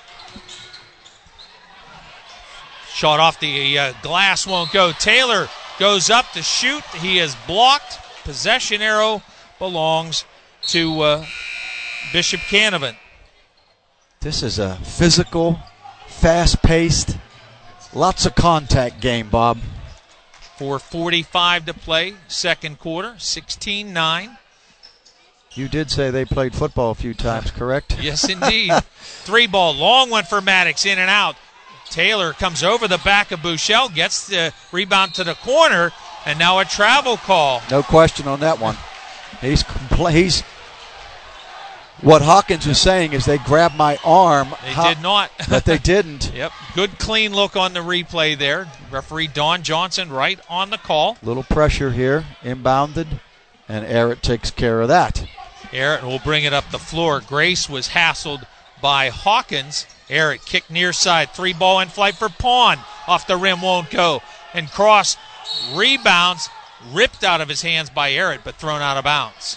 [SPEAKER 6] Shot off the glass won't go. Taylor goes up to shoot. He is blocked. Possession arrow belongs to Bishop Canavan.
[SPEAKER 16] This is a physical, fast-paced, lots of contact game, Bob.
[SPEAKER 6] 4:45 to play, second quarter, 16-9.
[SPEAKER 16] You did say they played football a few times, correct?
[SPEAKER 6] Yes, indeed. 3-ball, long one for Maddox, in and out. Taylor comes over the back of Buechele, gets the rebound to the corner, and now a travel call.
[SPEAKER 16] No question on that one. He's what Hawkins is saying is they grabbed my arm.
[SPEAKER 6] They did not.
[SPEAKER 16] But they didn't.
[SPEAKER 6] Yep. Good clean look on the replay there. Referee Don Johnson right on the call.
[SPEAKER 16] Little pressure here, inbounded, and Arrett takes care of that.
[SPEAKER 6] Arrett will bring it up the floor. Grace was hassled by Hawkins. Arrett kicked near side. 3-ball in flight for Pawn. Off the rim, won't go. And Cross rebounds, ripped out of his hands by Arrett, but thrown out of bounds.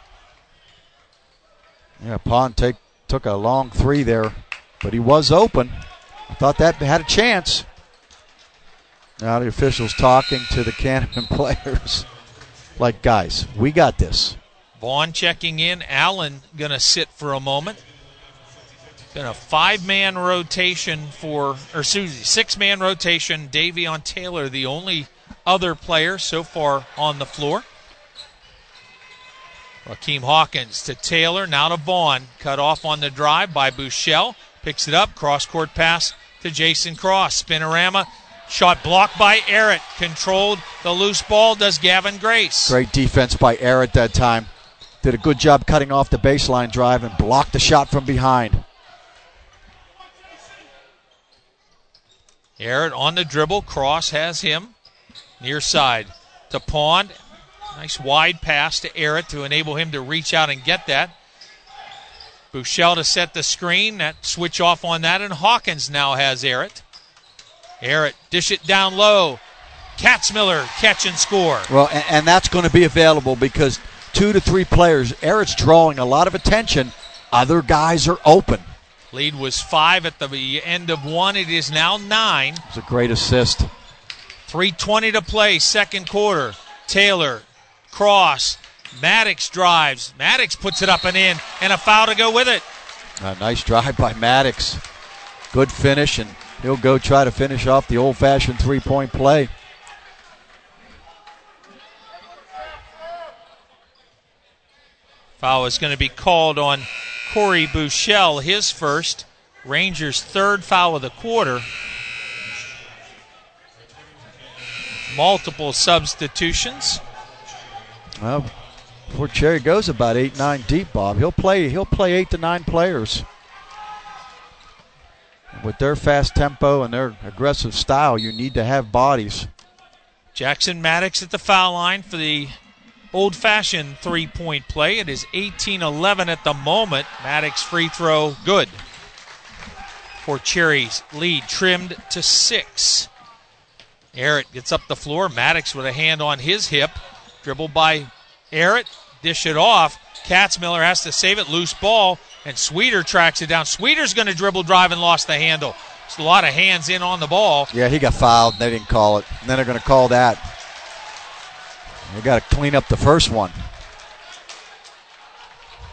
[SPEAKER 16] Yeah, Pawn took a long 3 there, but he was open. I thought that had a chance. Now the officials talking to the Canavan players. Like, guys, we got this.
[SPEAKER 6] Vaughn checking in. Allen going to sit for a moment. Been a 5-man rotation 6-man rotation. Davion Taylor, the only other player so far on the floor. Rakeem Hawkins to Taylor, now to Vaughn. Cut off on the drive by Buechele. Picks it up, cross-court pass to Jason Cross. Spinorama, shot blocked by Arrett. Controlled the loose ball, does Gavin Grace.
[SPEAKER 16] Great defense by Arrett that time. Did a good job cutting off the baseline drive and blocked the shot from behind.
[SPEAKER 6] Arrett on the dribble. Cross has him. Near side to Pawn. Nice wide pass to Arrett to enable him to reach out and get that. Buechele to set the screen. That switch off on that, and Hawkins now has Arrett. Arrett dish it down low. Katzmiller catch and score.
[SPEAKER 16] Well, and that's going to be available because 2 to 3 players. Arrett's drawing a lot of attention. Other guys are open.
[SPEAKER 6] Lead was 5 at the end of 1. It is now 9.
[SPEAKER 16] It's a great assist.
[SPEAKER 6] 3:20 to play, second quarter. Taylor, Cross, Maddox drives. Maddox puts it up and in, and a foul to go with it.
[SPEAKER 16] A nice drive by Maddox. Good finish, and he'll go try to finish off the old-fashioned 3-point play.
[SPEAKER 6] Foul is going to be called on Corey Buechele, his first. Rangers' third foul of the quarter. Multiple substitutions.
[SPEAKER 16] Well, Fort Cherry goes about 8-9 deep, Bob. He'll play 8 to 9 players. With their fast tempo and their aggressive style, you need to have bodies.
[SPEAKER 6] Jackson Maddox at the foul line for the old-fashioned 3-point play. It is 18-11 at the moment. Maddox free throw good. Fort Cherry's lead trimmed to 6. Arrett gets up the floor. Maddox with a hand on his hip. Dribbled by Arrett. Dish it off. Katzmiller has to save it. Loose ball. And Sweeter tracks it down. Sweeter's going to dribble drive and lost the handle. There's a lot of hands in on the ball.
[SPEAKER 16] Yeah, he got fouled. They didn't call it. And then they're going to call that. They got to clean up the first one.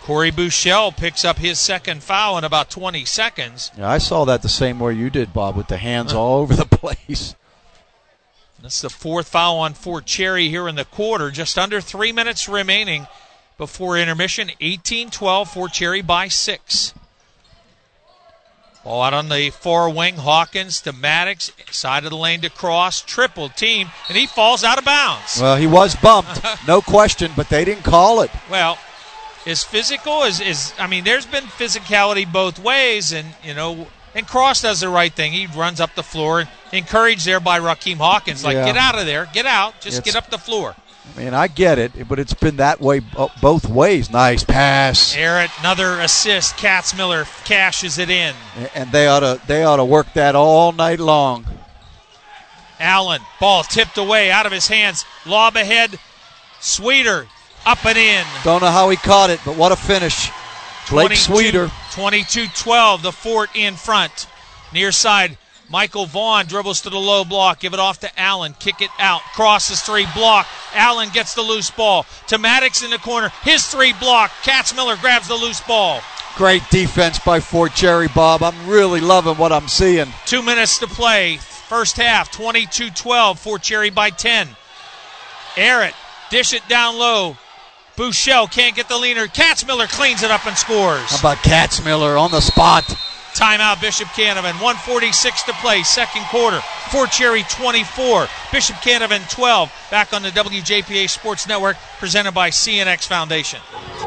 [SPEAKER 6] Corey Buechele picks up his second foul in about 20 seconds.
[SPEAKER 16] Yeah, I saw that the same way you did, Bob, with the hands all over the place.
[SPEAKER 6] That's the fourth foul on Fort Cherry here in the quarter. Just under 3 minutes remaining before intermission. 18-12, Fort Cherry by 6. Ball out on the far wing. Hawkins to Maddox. Side of the lane to Cross. Triple team, and he falls out of bounds.
[SPEAKER 16] Well, he was bumped, no question, but they didn't call it.
[SPEAKER 6] Well, is physical is I mean, there's been physicality both ways, and and Cross does the right thing. He runs up the floor, encouraged there by Rakeem Hawkins. Get out of there, get out, get up the floor.
[SPEAKER 16] I mean, I get it, but it's been that way both ways. Nice pass.
[SPEAKER 6] Arrett, another assist. Katzmiller cashes it in,
[SPEAKER 16] and they ought to work that all night long.
[SPEAKER 6] Allen, ball tipped away out of his hands. Lob ahead. Sweeter. Up and in.
[SPEAKER 16] Don't know how he caught it, but what a finish. Blake Sweeter.
[SPEAKER 6] 22-12, the Fort in front. Near side, Michael Vaughn dribbles to the low block. Give it off to Allen. Kick it out. Crosses three, block. Allen gets the loose ball. To Maddox in the corner. His three block. Katzmiller grabs the loose ball.
[SPEAKER 16] Great defense by Fort Cherry, Bob. I'm really loving what I'm seeing.
[SPEAKER 6] 2 minutes to play. First half, 22-12. Fort Cherry by 10. Arrett, dish it down low. Buechele can't get the leaner. Katzmiller cleans it up and scores.
[SPEAKER 16] How about Katzmiller on the spot?
[SPEAKER 6] Timeout, Bishop Canevin. 1:46 to play, second quarter. Fort Cherry 24, Bishop Canevin 12. Back on the WJPA Sports Network, presented by CNX Foundation.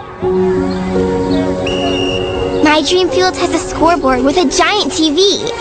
[SPEAKER 4] My Dream Field has a scoreboard with a giant TV.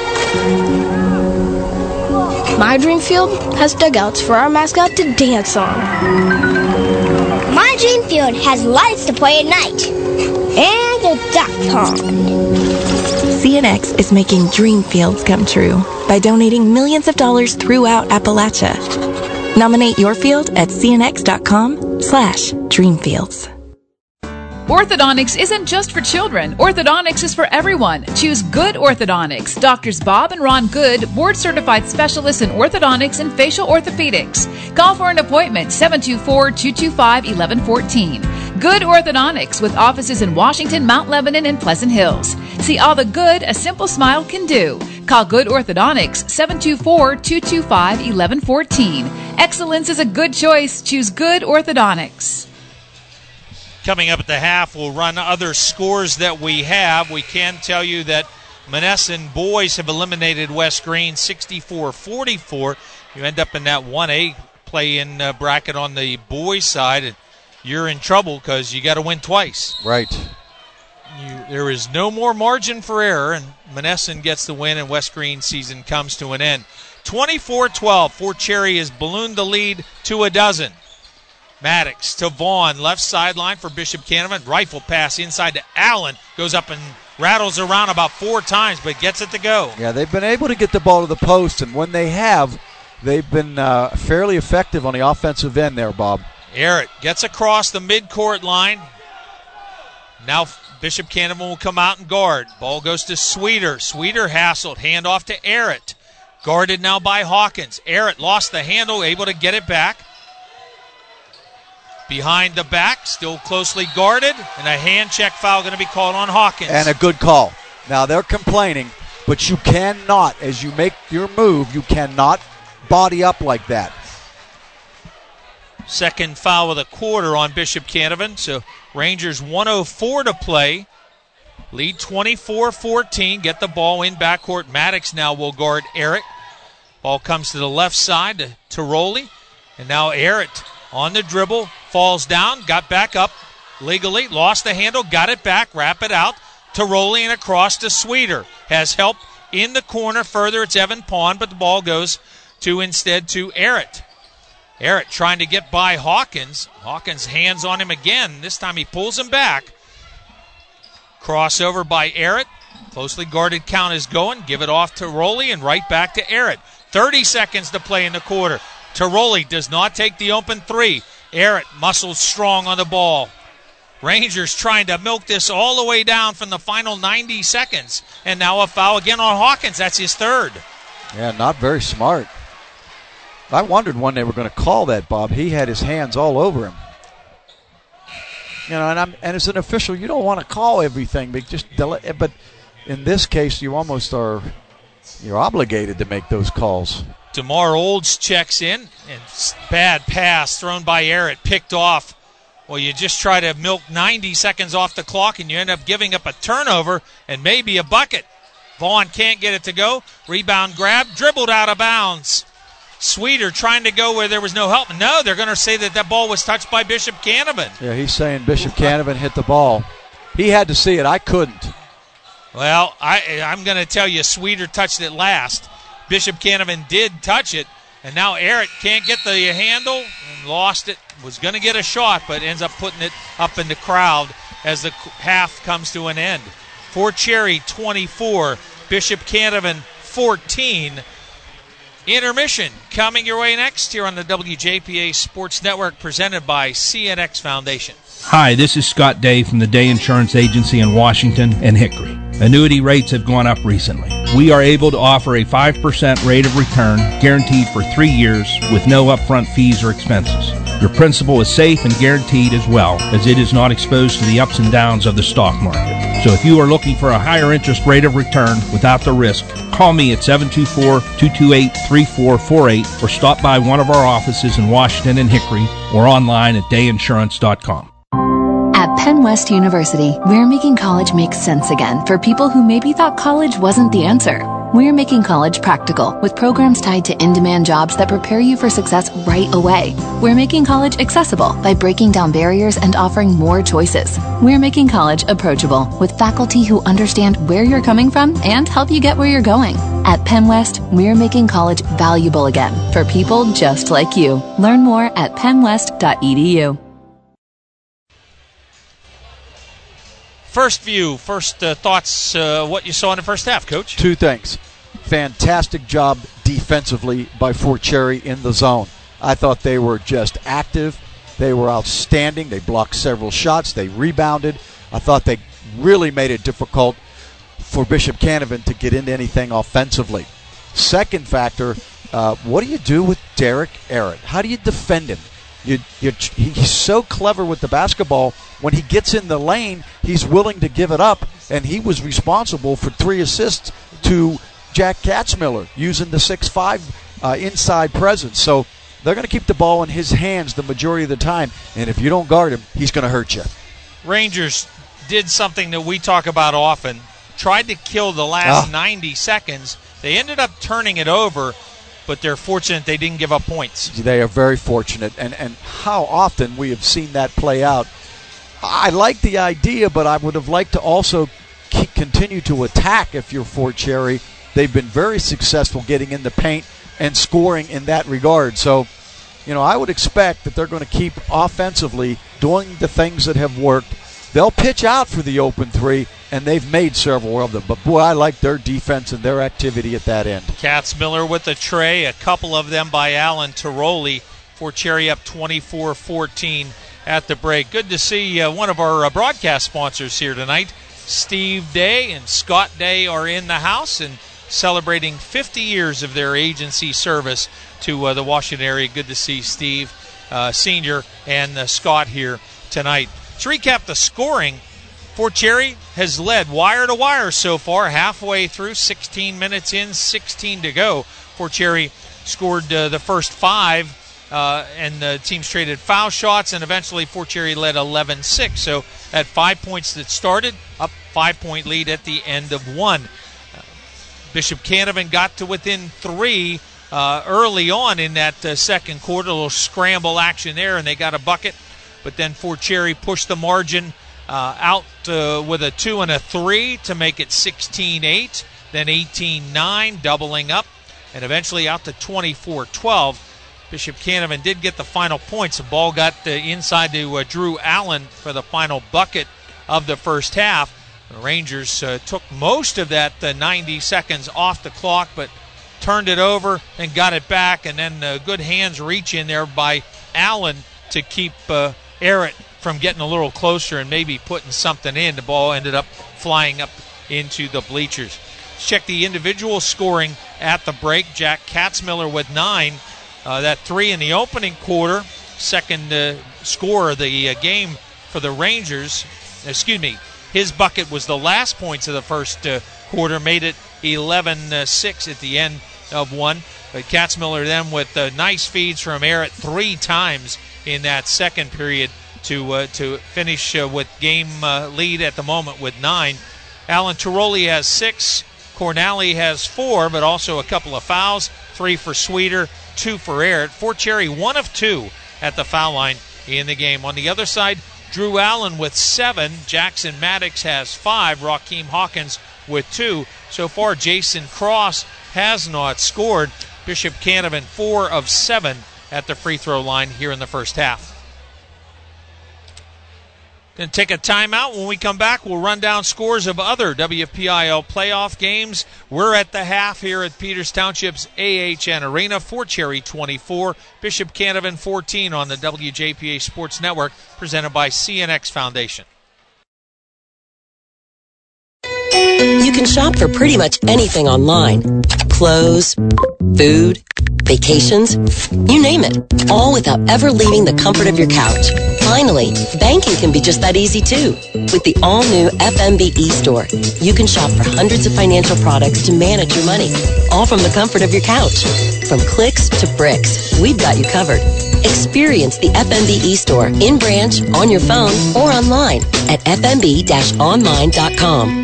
[SPEAKER 10] My Dream Field has dugouts for our mascot to dance on.
[SPEAKER 4] My Dream Field has lights to play at night. And a duck pond.
[SPEAKER 11] CNX is making dream fields come true by donating millions of dollars throughout Appalachia. Nominate your field at cnx.com/dreamfields.
[SPEAKER 12] Orthodontics isn't just for children. Orthodontics is for everyone. Choose Good Orthodontics. Doctors Bob and Ron Good, board-certified specialists in orthodontics and facial orthopedics. Call for an appointment, 724-225-1114. Good Orthodontics, with offices in Washington, Mount Lebanon, and Pleasant Hills. See all the good a simple smile can do. Call Good Orthodontics, 724-225-1114. Excellence is a good choice. Choose Good Orthodontics.
[SPEAKER 6] Coming up at the half, we'll run other scores that we have. We can tell you that Monessen boys have eliminated West Green 64-44. You end up in that 1A play-in bracket on the boys' side, and you're in trouble because you got to win twice.
[SPEAKER 16] Right.
[SPEAKER 6] There is no more margin for error, and Monessen gets the win, and West Green season comes to an end. 24-12, Fort Cherry has ballooned the lead to a dozen. Maddox to Vaughn, left sideline for Bishop Canevin. Rifle pass inside to Allen. Goes up and rattles around about 4 times, but gets it to go.
[SPEAKER 16] Yeah, they've been able to get the ball to the post, and when they have, they've been fairly effective on the offensive end there, Bob.
[SPEAKER 6] Arrett gets across the midcourt line. Now Bishop Canevin will come out and guard. Ball goes to Sweeter. Sweeter hassled. Hand off to Arrett. Guarded now by Hawkins. Arrett lost the handle, able to get it back. Behind the back, still closely guarded, and a hand check foul going to be called on Hawkins.
[SPEAKER 16] And a good call. Now they're complaining, but you cannot, as you make your move, you cannot body up like that.
[SPEAKER 6] Second foul of the quarter on Bishop Canevin. So Rangers 1:04 to play. Lead 24-14. Get the ball in backcourt. Maddox now will guard Arrett. Ball comes to the left side to Tiroli. And now Arrett on the dribble. Falls down. Got back up legally. Lost the handle. Got it back. Wrap it out. Tiroli and across to Sweeter. Has help in the corner. Further, it's Evan Pond, but the ball goes instead to Arrett. Arrett trying to get by Hawkins. Hawkins hands on him again. This time he pulls him back. Crossover by Arrett. Closely guarded count is going. Give it off to Tiroli and right back to Arrett. 30 seconds to play in the quarter. Tiroli does not take the open three. Arrett muscles strong on the ball. Rangers trying to milk this all the way down from the final 90 seconds. And now a foul again on Hawkins. That's his third.
[SPEAKER 16] Yeah, not very smart. I wondered when they were going to call that, Bob. He had his hands all over him. And as an official, you don't want to call everything, but in this case, you almost are. You're obligated to make those calls.
[SPEAKER 6] DeMar Olds checks in, and bad pass thrown by Arrett, picked off. Well, you just try to milk 90 seconds off the clock, and you end up giving up a turnover and maybe a bucket. Vaughn can't get it to go. Rebound grab, dribbled out of bounds. Sweeter trying to go where there was no help. No, they're going to say that ball was touched by Bishop Canavan.
[SPEAKER 16] Yeah, he's saying Bishop Canavan hit the ball. He had to see it. I couldn't.
[SPEAKER 6] Well, I'm going to tell you, Sweeter touched it last. Bishop Canavan did touch it, and now Arrett can't get the handle and lost it. Was going to get a shot, but ends up putting it up in the crowd as the half comes to an end. Fort Cherry 24, Bishop Canavan 14. Intermission coming your way next here on the WJPA Sports Network, presented by CNX Foundation.
[SPEAKER 13] Hi, this is Scott Day from the Day Insurance Agency in Washington and Hickory. Annuity rates have gone up recently. We are able to offer a 5% rate of return guaranteed for 3 years with no upfront fees or expenses. Your principal is safe and guaranteed as well, as it is not exposed to the ups and downs of the stock market. So if you are looking for a higher interest rate of return without the risk, call me at 724-228-3448 or stop by one of our offices in Washington and Hickory or online at dayinsurance.com.
[SPEAKER 17] At Penn West University, we're making college make sense again for people who maybe thought college wasn't the answer. We're making college practical with programs tied to in-demand jobs that prepare you for success right away. We're making college accessible by breaking down barriers and offering more choices. We're making college approachable with faculty who understand where you're coming from and help you get where you're going. At Penn West, we're making college valuable again for people just like you. Learn more at pennwest.edu.
[SPEAKER 6] First thoughts, what you saw in the first half, Coach?
[SPEAKER 16] Two things. Fantastic job defensively by Fort Cherry in the zone. I thought they were just active. They were outstanding. They blocked several shots. They rebounded. I thought they really made it difficult for Bishop Canavan to get into anything offensively. Second factor, what do you do with Derek Arrett? How do you defend him? He's so clever with the basketball. When he gets in the lane, he's willing to give it up, and he was responsible for 3 assists to Jack Katzmiller using the 6'5" inside presence. So they're going to keep the ball in his hands the majority of the time, and if you don't guard him, he's going to hurt you.
[SPEAKER 6] Rangers did something that we talk about often, tried to kill the last 90 seconds. They ended up turning it over, but they're fortunate they didn't give up points.
[SPEAKER 16] They are very fortunate, and how often we have seen that play out. I like the idea, but I would have liked to also continue to attack if you're Fort Cherry. They've been very successful getting in the paint and scoring in that regard. So, I would expect that they're going to keep offensively doing the things that have worked. They'll pitch out for the open three, and they've made several of them. But, boy, I like their defense and their activity at that end.
[SPEAKER 6] Katzmiller with a tray, a couple of them by Alan Tiroli. Fort Cherry up 24-14 at the break. Good to see one of our broadcast sponsors here tonight. Steve Day and Scott Day are in the house and celebrating 50 years of their agency service to the Washington area. Good to see Steve Sr. and Scott here tonight. To recap the scoring, Fort Cherry has led wire to wire so far, halfway through, 16 minutes in, 16 to go. Fort Cherry scored the first 5, and the teams traded foul shots, and eventually Fort Cherry led 11-6. So at 5 points that started, up 5-point lead at the end of 1. Bishop Canavan got to within 3 early on in that second quarter. A little scramble action there, and they got a bucket. But then Fort Cherry pushed the margin out with a 2 and a 3 to make it 16-8, then 18-9, doubling up, and eventually out to 24-12. Bishop Canavan did get the final points. The ball got inside to Drew Allen for the final bucket of the first half. The Rangers took most of that 90 seconds off the clock, but turned it over and got it back, and then good hands reach in there by Allen to keep Arrett from getting a little closer and maybe putting something in. The ball ended up flying up into the bleachers. Let's check the individual scoring at the break. Jack Katzmiller with 9. That 3 in the opening quarter, second score of the game for the Rangers. His bucket was the last points of the first quarter, made it 11-6 at the end of one. But Katzmiller then with nice feeds from Arrett 3 times in that second period to finish with game lead at the moment with 9. Alan Tiroli has 6. Cornally has 4, but also a couple of fouls, 3 for Sweeter, 2 for Arrett. Fort Cherry 1 of 2 at the foul line in the game. On the other side, Drew Allen with 7. Jackson Maddox has 5. Rakeem Hawkins with 2. So far, Jason Cross has not scored. Bishop Canavan 4 of 7 at the free throw line here in the first half. Going to take a timeout. When we come back, we'll run down scores of other WPIL playoff games. We're at the half here at Peters Township's AHN Arena. Fort Cherry 24, Bishop Canavan 14 on the WJPA Sports Network, presented by CNX Foundation.
[SPEAKER 18] You can shop for pretty much anything online. Clothes, food, vacations, you name it, all without ever leaving the comfort of your couch. Finally, banking can be just that easy too. With the all-new FMB eStore, you can shop for hundreds of financial products to manage your money, all from the comfort of your couch. From clicks to bricks, we've got you covered. Experience the FMB eStore in branch, on your phone, or online at fmb-online.com.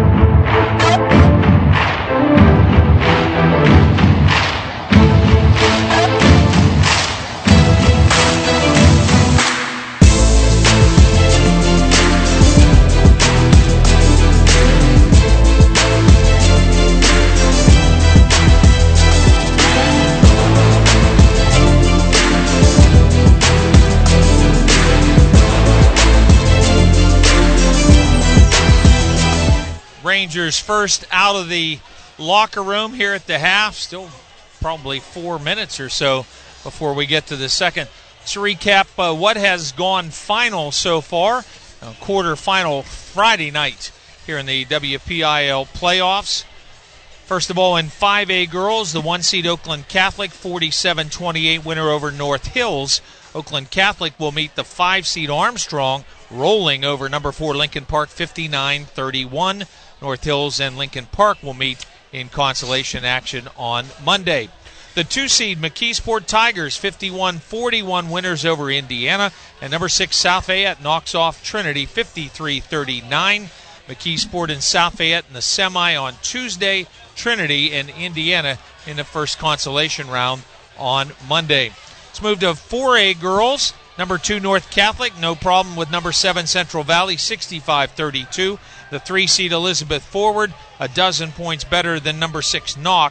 [SPEAKER 6] Rangers first out of the locker room here at the half. Still probably 4 minutes or so before we get to the second. Let's recap what has gone final so far. Quarterfinal Friday night here in the WPIL playoffs. First of all, in 5A girls, the 1-seed Oakland Catholic 47-28 winner over North Hills. Oakland Catholic will meet the 5-seed Armstrong, rolling over number 4 Lincoln Park 59-31. North Hills and Lincoln Park will meet in consolation action on Monday. The 2-seed McKeesport Tigers 51-41 winners over Indiana, and number 6 South Fayette knocks off Trinity 53-39. McKeesport and South Fayette in the semi on Tuesday. Trinity and Indiana in the first consolation round on Monday. Let's move to 4A girls. Number 2 North Catholic, no problem with number 7 Central Valley, 65-32. The 3-seed Elizabeth Forward, a dozen points better than number 6 Knock,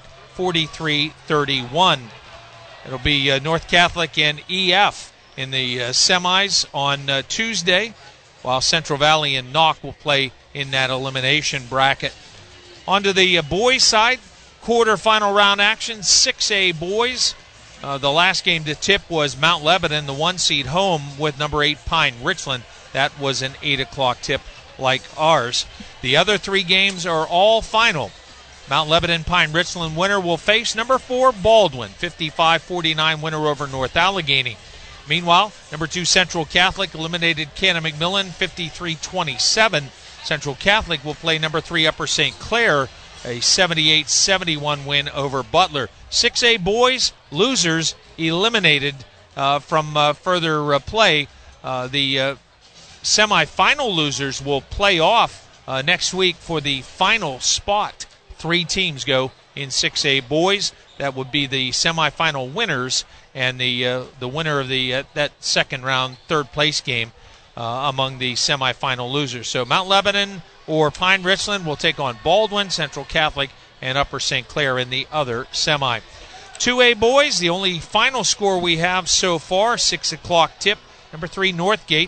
[SPEAKER 6] 43-31. It'll be North Catholic and EF in the semis on Tuesday, while Central Valley and Knock will play in that elimination bracket. On to the boys' side, quarterfinal round action, 6A boys. The last game to tip was Mount Lebanon, the 1-seed home with number 8 Pine Richland. That was an 8 o'clock tip like ours. The other 3 games are all final. Mount Lebanon Pine Richland winner will face number 4 Baldwin, 55-49 winner over North Allegheny. Meanwhile, number 2 Central Catholic eliminated Cannon-McMillan 53-27. Central Catholic will play number 3 Upper St. Clair, a 78-71 win over Butler. 6A boys, losers eliminated from further play. The semifinal losers will play off next week for the final spot. 3 teams go in 6A boys. That would be the semifinal winners and the winner of that second round third place game among the semifinal losers. So Mount Lebanon or Pine Richland will take on Baldwin, Central Catholic, and Upper St. Clair in the other semi. 2A boys, the only final score we have so far, 6 o'clock tip. Number 3 Northgate,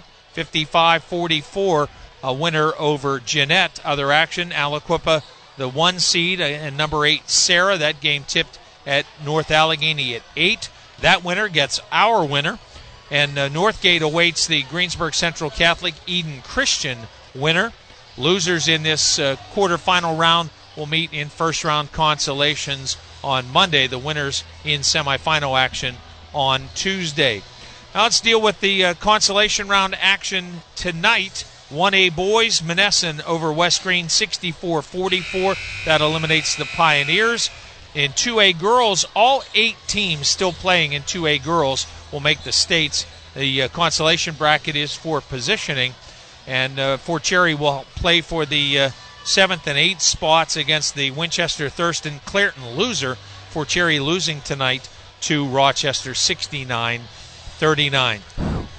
[SPEAKER 6] 55-44, a winner over Jeanette. Other action, Aliquippa, the 1-seed, and number 8 Sarah. That game tipped at North Allegheny at 8. That winner gets our winner. And Northgate awaits the Greensburg Central Catholic Eden Christian winner. Losers in this quarterfinal round will meet in first-round consolations on Monday. The winners in semifinal action on Tuesday. Now let's deal with the consolation round action tonight. 1A boys, Monessen over West Green 64-44. That eliminates the Pioneers. In 2A girls, all 8 teams still playing in 2A girls will make the states. The consolation bracket is for positioning. And Fort Cherry will play for the 7th and 8th spots against the Winchester Thurston Clairton loser. Fort Cherry losing tonight to Rochester 69-39.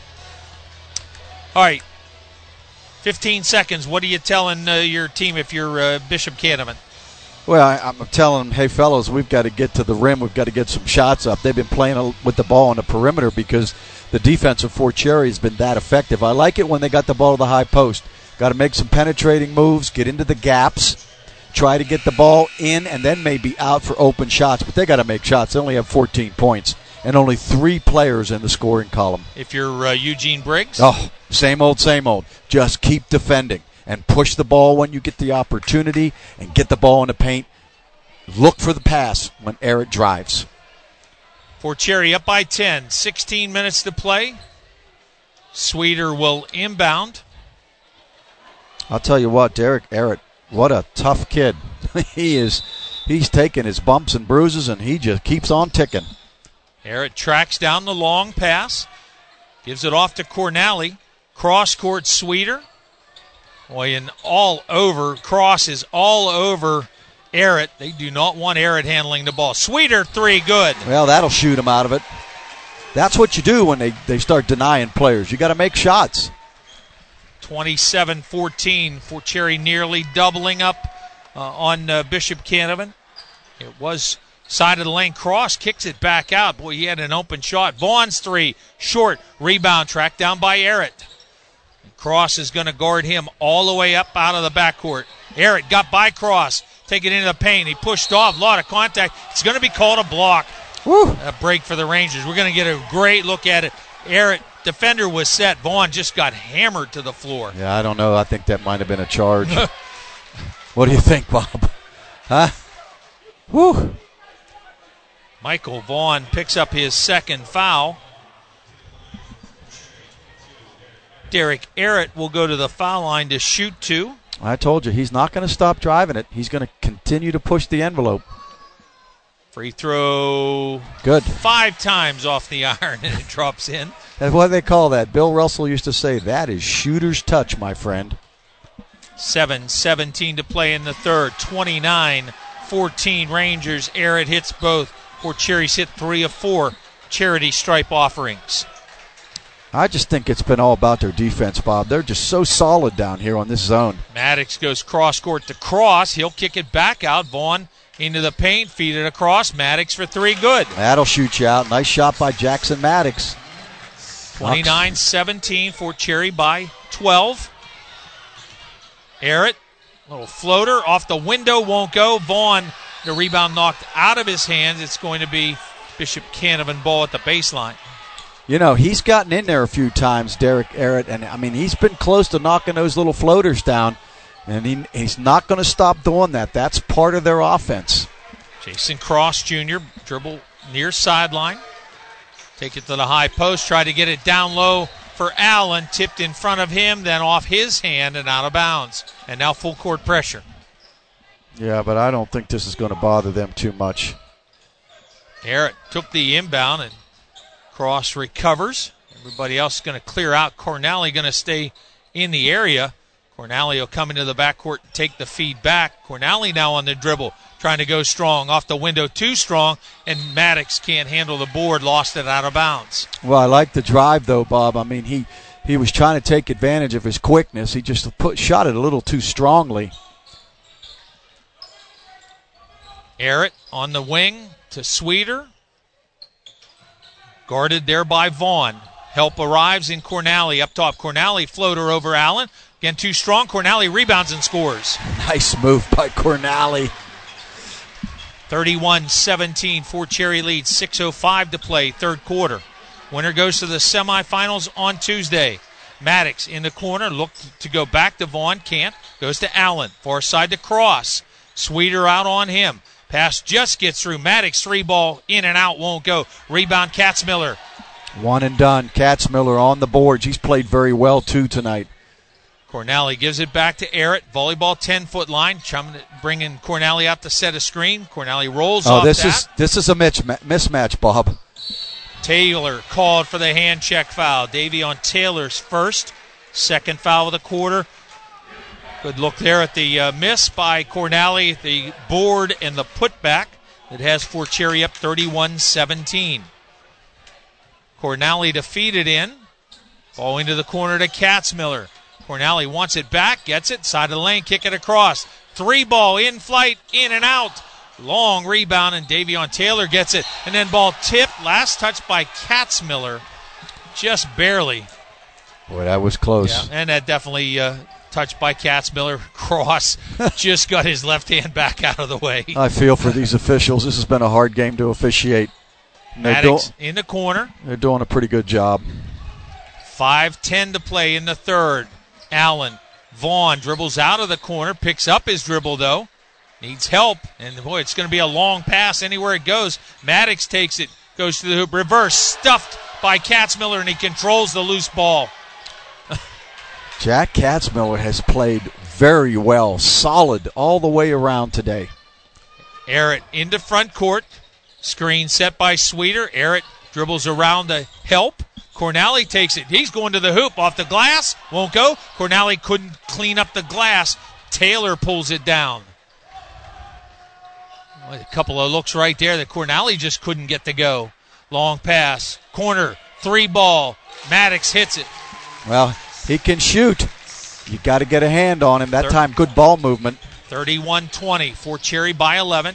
[SPEAKER 6] All right. 15 seconds. What are you telling your team if you're Bishop Canevin?
[SPEAKER 16] Well, I'm telling them, hey, fellows, we've got to get to the rim. We've got to get some shots up. They've been playing with the ball on the perimeter because the defense of Fort Cherry has been that effective. I like it when they got the ball to the high post. Got to make some penetrating moves, get into the gaps, try to get the ball in, and then maybe out for open shots. But they got to make shots. They only have 14 points and only 3 players in the scoring column.
[SPEAKER 6] If you're Eugene Briggs?
[SPEAKER 16] Oh, same old, same old. Just keep defending and push the ball when you get the opportunity and get the ball in the paint. Look for the pass when Errett drives.
[SPEAKER 6] Fort Cherry up by 10. 16 minutes to play. Sweeter will inbound.
[SPEAKER 16] I'll tell you what, Derek Errett, what a tough kid. He's taking his bumps and bruises, and he just keeps on ticking.
[SPEAKER 6] Errett tracks down the long pass. Gives it off to Cornally. Cross-court Sweeter. Boy, and all over. Cross is all over Errett. They do not want Errett handling the ball. Sweeter, 3, good.
[SPEAKER 16] Well, that'll shoot him out of it. That's what you do when they start denying players. You got to make shots.
[SPEAKER 6] 27-14. Fort Cherry nearly doubling up on Bishop Canevin. It was side of the lane. Cross kicks it back out. Boy, he had an open shot. Vaughn's 3, short. Rebound tracked down by Errett. Cross is going to guard him all the way up out of the backcourt. Errett got by Cross. Take it into the paint. He pushed off. A lot of contact. It's going to be called a block.
[SPEAKER 16] Woo.
[SPEAKER 6] A break for the Rangers. We're going to get a great look at it. Errett, defender was set. Vaughn just got hammered to the floor.
[SPEAKER 16] Yeah, I don't know. I think that might have been a charge. What do you think, Bob? Huh? Woo.
[SPEAKER 6] Michael Vaughn picks up his second foul. Derek Errett will go to the foul line to shoot 2.
[SPEAKER 16] I told you, he's not going to stop driving it. He's going to continue to push the envelope.
[SPEAKER 6] Free throw.
[SPEAKER 16] Good.
[SPEAKER 6] 5 times off the iron, and it drops in.
[SPEAKER 16] That's what they call that. Bill Russell used to say, that is shooter's touch, my friend.
[SPEAKER 6] 7:17 to play in the third. 29-14 Rangers. Errett hits both. Fort Cherry's hit 3 of 4 charity stripe offerings.
[SPEAKER 16] I just think it's been all about their defense, Bob. They're just so solid down here on this zone.
[SPEAKER 6] Maddox goes cross-court to Cross. He'll kick it back out. Vaughn into the paint, feed it across. Maddox for 3, good.
[SPEAKER 16] That'll shoot you out. Nice shot by Jackson Maddox.
[SPEAKER 6] 29-17, Fort Cherry by 12. Errett, little floater off the window, won't go. Vaughn, the rebound knocked out of his hands. It's going to be Bishop Canevin ball at the baseline.
[SPEAKER 16] You know, he's gotten in there a few times, Derek Errett, and, I mean, he's been close to knocking those little floaters down, and he's not going to stop doing that. That's part of their offense.
[SPEAKER 6] Jason Cross Jr. dribble near sideline. Take it to the high post, try to get it down low for Allen, tipped in front of him, then off his hand and out of bounds. And now full court pressure.
[SPEAKER 16] Yeah, but I don't think this is going to bother them too much.
[SPEAKER 6] Errett took the inbound and Cross recovers. Everybody else is going to clear out. Cornally going to stay in the area. Cornally will come into the backcourt and take the feed back. Cornally now on the dribble, trying to go strong. Off the window, too strong, and Maddox can't handle the board, lost it out of bounds.
[SPEAKER 16] Well, I like the drive, though, Bob. I mean, he was trying to take advantage of his quickness. He just shot it a little too strongly.
[SPEAKER 6] Errett on the wing to Sweeter. Guarded there by Vaughn. Help arrives in Cornally. Up top, Cornally floater over Allen. Again, too strong. Cornally rebounds and scores.
[SPEAKER 16] Nice move by Cornally.
[SPEAKER 6] 31-17, Fort Cherry leads. 6:05 to play, third quarter. Winner goes to the semifinals on Tuesday. Maddox in the corner, looked to go back to Vaughn. Can't. Goes to Allen. Far side to Cross. Sweeter out on him. Pass just gets through. Maddox 3 ball in and out, won't go. Rebound Katzmiller.
[SPEAKER 16] One and done. Katzmiller on the boards. He's played very well, too, tonight.
[SPEAKER 6] Cornally gives it back to Arrett. Volleyball 10-foot line. Bringing Cornally out to set a screen. Cornally rolls off
[SPEAKER 16] this is a mismatch, Bob.
[SPEAKER 6] Taylor called for the hand check foul. Davion Taylor's first. Second foul of the quarter. Good look there at the miss by Cornally, the board and the putback that has Fort Cherry up 31-17. Cornally to feed it in. Ball into the corner to Katzmiller. Cornally wants it back, gets it, side of the lane, kick it across. 3-ball, in flight, in and out. Long rebound, and Davion Taylor gets it. And then ball tipped, last touch by Katzmiller, just barely.
[SPEAKER 16] Boy, that was close.
[SPEAKER 6] Yeah, and that definitely touched by Katzmiller. Cross just got his left hand back out of the way.
[SPEAKER 16] I feel for these officials. This has been a hard game to officiate.
[SPEAKER 6] Maddox in the corner.
[SPEAKER 16] They're doing a pretty good job.
[SPEAKER 6] 5:10 to play in the third. Allen. Vaughn dribbles out of the corner, picks up his dribble, though. Needs help, and boy, it's going to be a long pass anywhere it goes. Maddox takes it, goes to the hoop, reverse, stuffed by Katzmiller, and he controls the loose ball.
[SPEAKER 16] Jack Katzmiller has played very well, solid all the way around today.
[SPEAKER 6] Arrett into front court, screen set by Sweeter. Arrett dribbles around to help. Cornally takes it. He's going to the hoop off the glass. Won't go. Cornally couldn't clean up the glass. Taylor pulls it down. A couple of looks right there that Cornally just couldn't get to go. Long pass. Corner. 3-ball. Maddox hits it.
[SPEAKER 16] Well, he can shoot. You got to get a hand on him. That time, good ball movement.
[SPEAKER 6] 31-20. Fort Cherry by 11.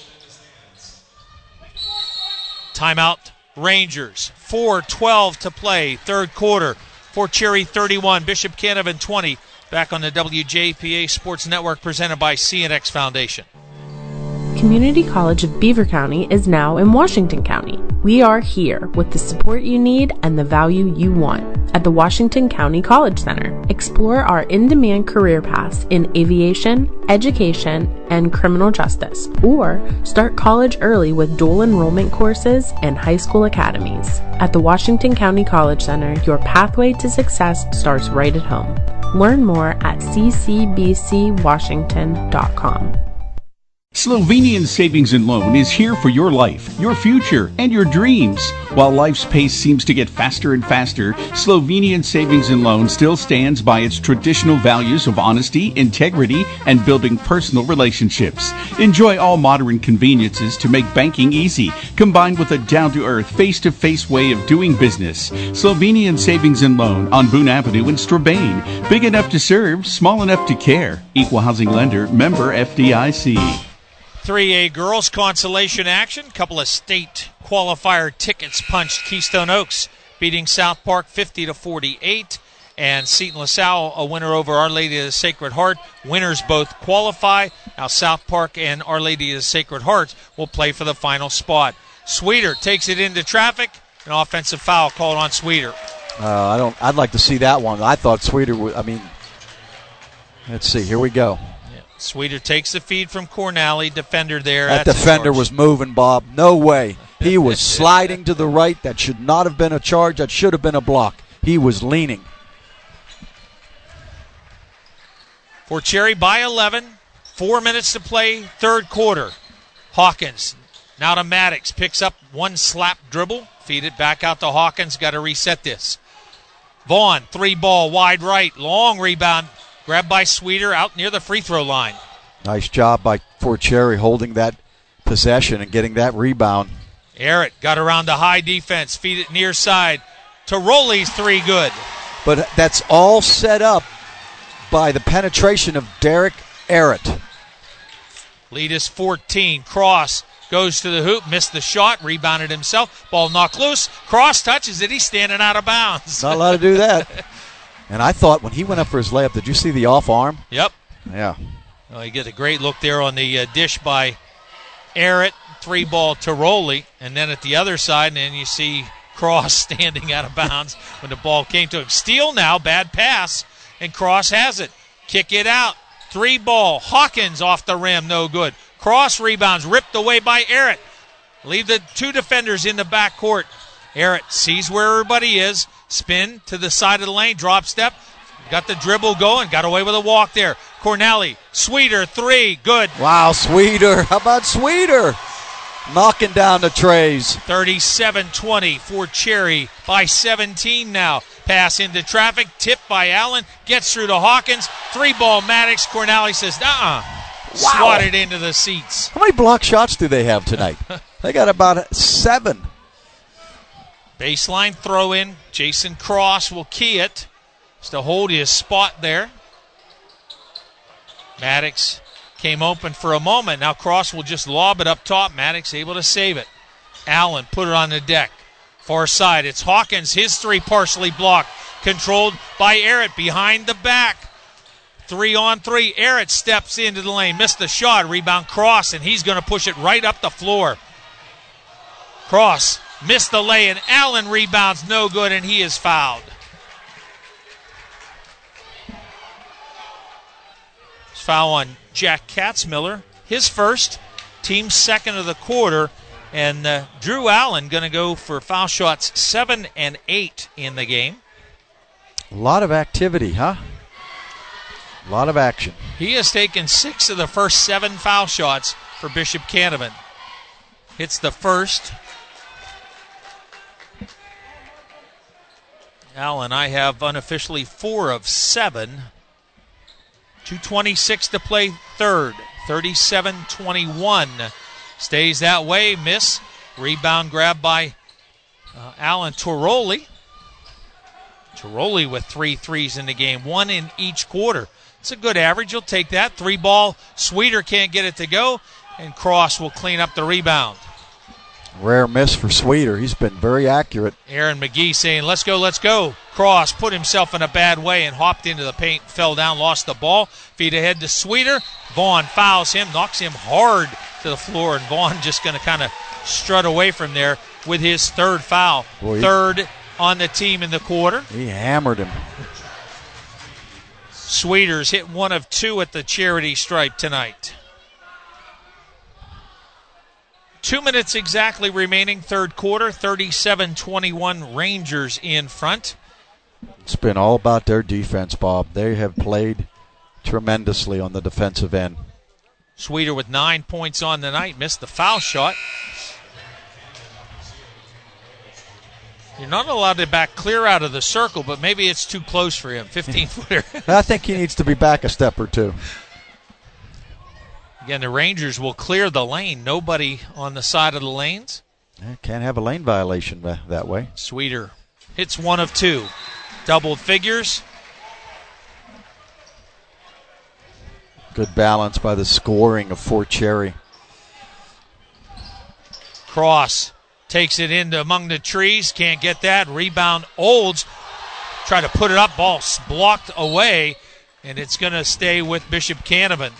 [SPEAKER 6] Timeout. Rangers, 4:12 to play, third quarter. Fort Cherry 31, Bishop Canevin 20. Back on the WJPA Sports Network, presented by CNX Foundation.
[SPEAKER 7] Community College of Beaver County is now in Washington County. We are here with the support you need and the value you want. At the Washington County College Center, explore our in-demand career paths in aviation, education, and criminal justice, or start college early with dual enrollment courses and high school academies. At the Washington County College Center, your pathway to success starts right at home. Learn more at ccbcwashington.com.
[SPEAKER 8] Slovenian Savings and Loan is here for your life, your future, and your dreams. While life's pace seems to get faster and faster, Slovenian Savings and Loan still stands by its traditional values of honesty, integrity, and building personal relationships. Enjoy all modern conveniences to make banking easy, combined with a down-to-earth, face-to-face way of doing business. Slovenian Savings and Loan on Boone Avenue in Strabane. Big enough to serve, small enough to care. Equal housing lender, member FDIC.
[SPEAKER 6] 3A girls consolation action. Couple of state qualifier tickets punched. Keystone Oaks beating South Park 50-48, and Seton LaSalle a winner over Our Lady of the Sacred Heart. Winners both qualify. Now South Park and Our Lady of the Sacred Heart will play for the final spot. Sweeter takes it into traffic. An offensive foul called on Sweeter.
[SPEAKER 16] I'd like to see that one. I thought Sweeter would. Let's see. Here we go.
[SPEAKER 6] Sweeter takes the feed from Cornally. Defender there.
[SPEAKER 16] That defender was moving, Bob. No way. He was sliding to the right. That should not have been a charge. That should have been a block. He was leaning.
[SPEAKER 6] Fort Cherry by 11. 4 minutes to play, third quarter. Hawkins now to Maddox. Picks up one slap dribble. Feed it back out to Hawkins. Got to reset this. Vaughn, 3-ball, wide right. Long rebound. Grabbed by Sweeter out near the free throw line.
[SPEAKER 16] Nice job by Fort Cherry holding that possession and getting that rebound.
[SPEAKER 6] Arrett got around the high defense. Feed it near side. Tiroli's three good.
[SPEAKER 16] But that's all set up by the penetration of Derek Arrett.
[SPEAKER 6] Lead is 14. Cross goes to the hoop. Missed the shot. Rebounded himself. Ball knocked loose. Cross touches it. He's standing out of bounds.
[SPEAKER 16] Not allowed to do that. And I thought when he went up for his layup, did you see the off arm?
[SPEAKER 6] Yep.
[SPEAKER 16] Yeah.
[SPEAKER 6] Well, you get a great look there on the dish by Arrett. 3-ball Tiroli. And then at the other side, and then you see Cross standing out of bounds when the ball came to him. Steal now. Bad pass. And Cross has it. Kick it out. 3-ball. Hawkins off the rim. No good. Cross rebounds. Ripped away by Arrett. Leave the two defenders in the backcourt. Arrett sees where everybody is. Spin to the side of the lane. Drop step. Got the dribble going. Got away with a walk there. Cornally. Sweeter. 3. Good.
[SPEAKER 16] Wow, Sweeter. How about Sweeter? Knocking down the trays.
[SPEAKER 6] 37-20 for Cherry by 17 now. Pass into traffic. Tipped by Allen. Gets through to Hawkins. 3-ball Maddox. Cornally says, Wow. Swatted into the seats.
[SPEAKER 16] How many block shots do they have tonight? They got about 7.
[SPEAKER 6] Baseline throw in. Jason Cross will key it. Just to hold his spot there. Maddox came open for a moment. Now Cross will just lob it up top. Maddox able to save it. Allen put it on the deck. Far side. It's Hawkins. His 3 partially blocked. Controlled by Arrett behind the back. 3-on-3. Arrett steps into the lane. Missed the shot. Rebound Cross, and he's going to push it right up the floor. Cross missed the lay, and Allen rebounds. No good, and he is fouled. Foul on Jack Katzmiller. His first, team second of the quarter. And Drew Allen going to go for foul shots 7 and 8 in the game.
[SPEAKER 16] A lot of activity, huh? A lot of action.
[SPEAKER 6] He has taken 6 of the first 7 foul shots for Bishop Canevin. Hits the first. Allen, I have unofficially 4 of 7. 2:26 to play third. 37-21. Stays that way. Miss. Rebound grab by Alan Toroli. Toroli with 3 threes in the game. 1 in each quarter. It's a good average. You'll take that. 3-ball. Sweeter can't get it to go. And Cross will clean up the rebound.
[SPEAKER 16] Rare miss for Sweeter. He's been very accurate.
[SPEAKER 6] Aaron McGee saying, let's go, let's go. Cross put himself in a bad way and hopped into the paint, fell down, lost the ball. Feed ahead to Sweeter. Vaughn fouls him, knocks him hard to the floor, and Vaughn just going to kind of strut away from there with his 3rd foul. Boy, 3rd on the team in the quarter.
[SPEAKER 16] He hammered him.
[SPEAKER 6] Sweeter's hit 1 of 2 at the charity stripe tonight. 2 minutes exactly remaining, third quarter. 37-21 Rangers in front.
[SPEAKER 16] It's been all about their defense, Bob. They have played tremendously on the defensive end.
[SPEAKER 6] Sweeter with 9 points on the night. Missed the foul shot. You're not allowed to back clear out of the circle, but maybe it's too close for him. 15-footer.
[SPEAKER 16] I think he needs to be back a step or 2.
[SPEAKER 6] Again, the Rangers will clear the lane. Nobody on the side of the lanes.
[SPEAKER 16] Can't have a lane violation that way.
[SPEAKER 6] Sweeter hits 1 of 2. Doubled figures.
[SPEAKER 16] Good balance by the scoring of Fort Cherry.
[SPEAKER 6] Cross takes it into among the trees. Can't get that. Rebound Olds. Try to put it up. Ball blocked away. And it's going to stay with Bishop Canevin.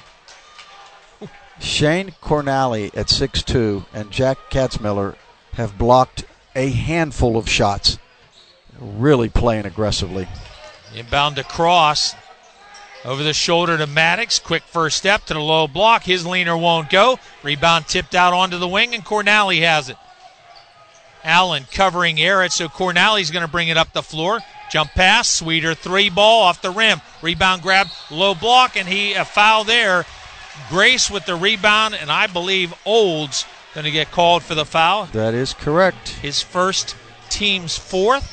[SPEAKER 16] Shane Cornally at 6'2" and Jack Katzmiller have blocked a handful of shots. Really playing aggressively.
[SPEAKER 6] Inbound to Cross. Over the shoulder to Maddox. Quick first step to the low block. His leaner won't go. Rebound tipped out onto the wing, and Cornally has it. Allen covering Arrett, so Cornally's going to bring it up the floor. Jump pass. Sweeter 3-ball off the rim. Rebound grab. Low block, and a foul there. Grace with the rebound, and I believe Olds going to get called for the foul.
[SPEAKER 16] That is correct.
[SPEAKER 6] His first, team's 4th.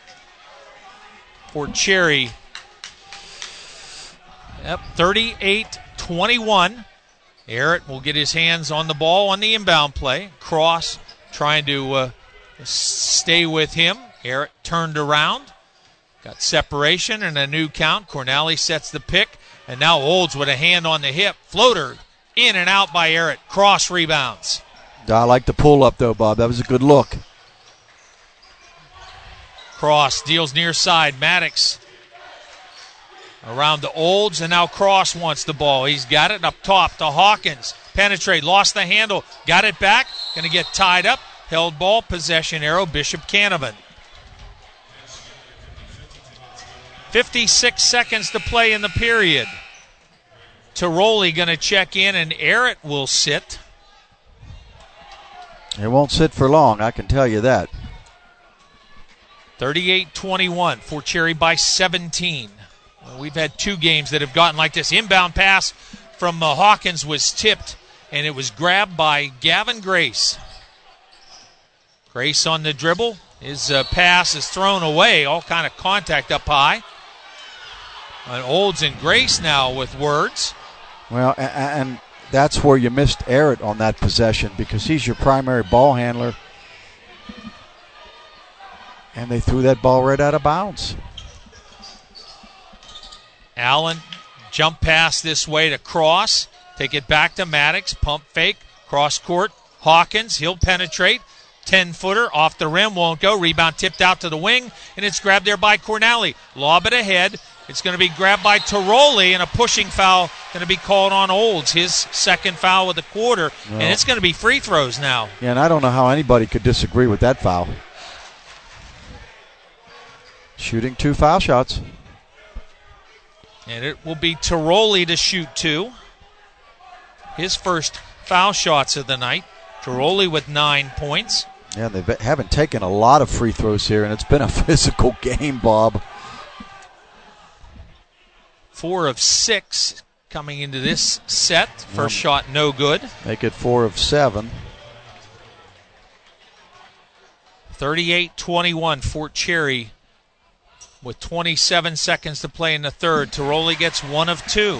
[SPEAKER 6] For Cherry. Yep, 38-21. Arrett will get his hands on the ball on the inbound play. Cross trying to stay with him. Arrett turned around. Got separation and a new count. Cornally sets the pick. And now Olds with a hand on the hip. Floater in and out by Arrett. Cross rebounds.
[SPEAKER 16] I like the pull up though, Bob. That was a good look.
[SPEAKER 6] Cross deals near side. Maddox around to Olds, and now Cross wants the ball. He's got it up top to Hawkins. Penetrate, lost the handle, got it back. Going to get tied up. Held ball, possession arrow, Bishop Canevin. 56 seconds to play in the period. Tiroli going to check in, and Arrett will sit.
[SPEAKER 16] It won't sit for long, I can tell you that.
[SPEAKER 6] 38-21, Fort Cherry by 17. Well, we've had two games that have gotten like this. Inbound pass from Hawkins was tipped, and it was grabbed by Gavin Grace. Grace on the dribble. His pass is thrown away. All kind of contact up high. And Olds and Grace now with words.
[SPEAKER 16] Well, and that's where you missed Arrett on that possession because he's your primary ball handler. And they threw that ball right out of bounds.
[SPEAKER 6] Allen jump pass this way to Cross. Take it back to Maddox. Pump fake. Cross court. Hawkins. He'll penetrate. 10-footer off the rim. Won't go. Rebound tipped out to the wing. And it's grabbed there by Cornally. Lob it ahead. It's going to be grabbed by Tiroli. And a pushing foul going to be called on Olds. His second foul of the quarter. Well, and it's going to be free throws now.
[SPEAKER 16] Yeah, and I don't know how anybody could disagree with that foul. Shooting 2 foul shots.
[SPEAKER 6] And it will be Tiroli to shoot 2. His first foul shots of the night. Tiroli with 9 points.
[SPEAKER 16] Yeah, they haven't taken a lot of free throws here, and it's been a physical game, Bob.
[SPEAKER 6] 4 of 6 coming into this set. First shot no good.
[SPEAKER 16] Make it 4 of 7.
[SPEAKER 6] 38-21, Fort Cherry with 27 seconds to play in the third. Tiroli gets 1 of 2.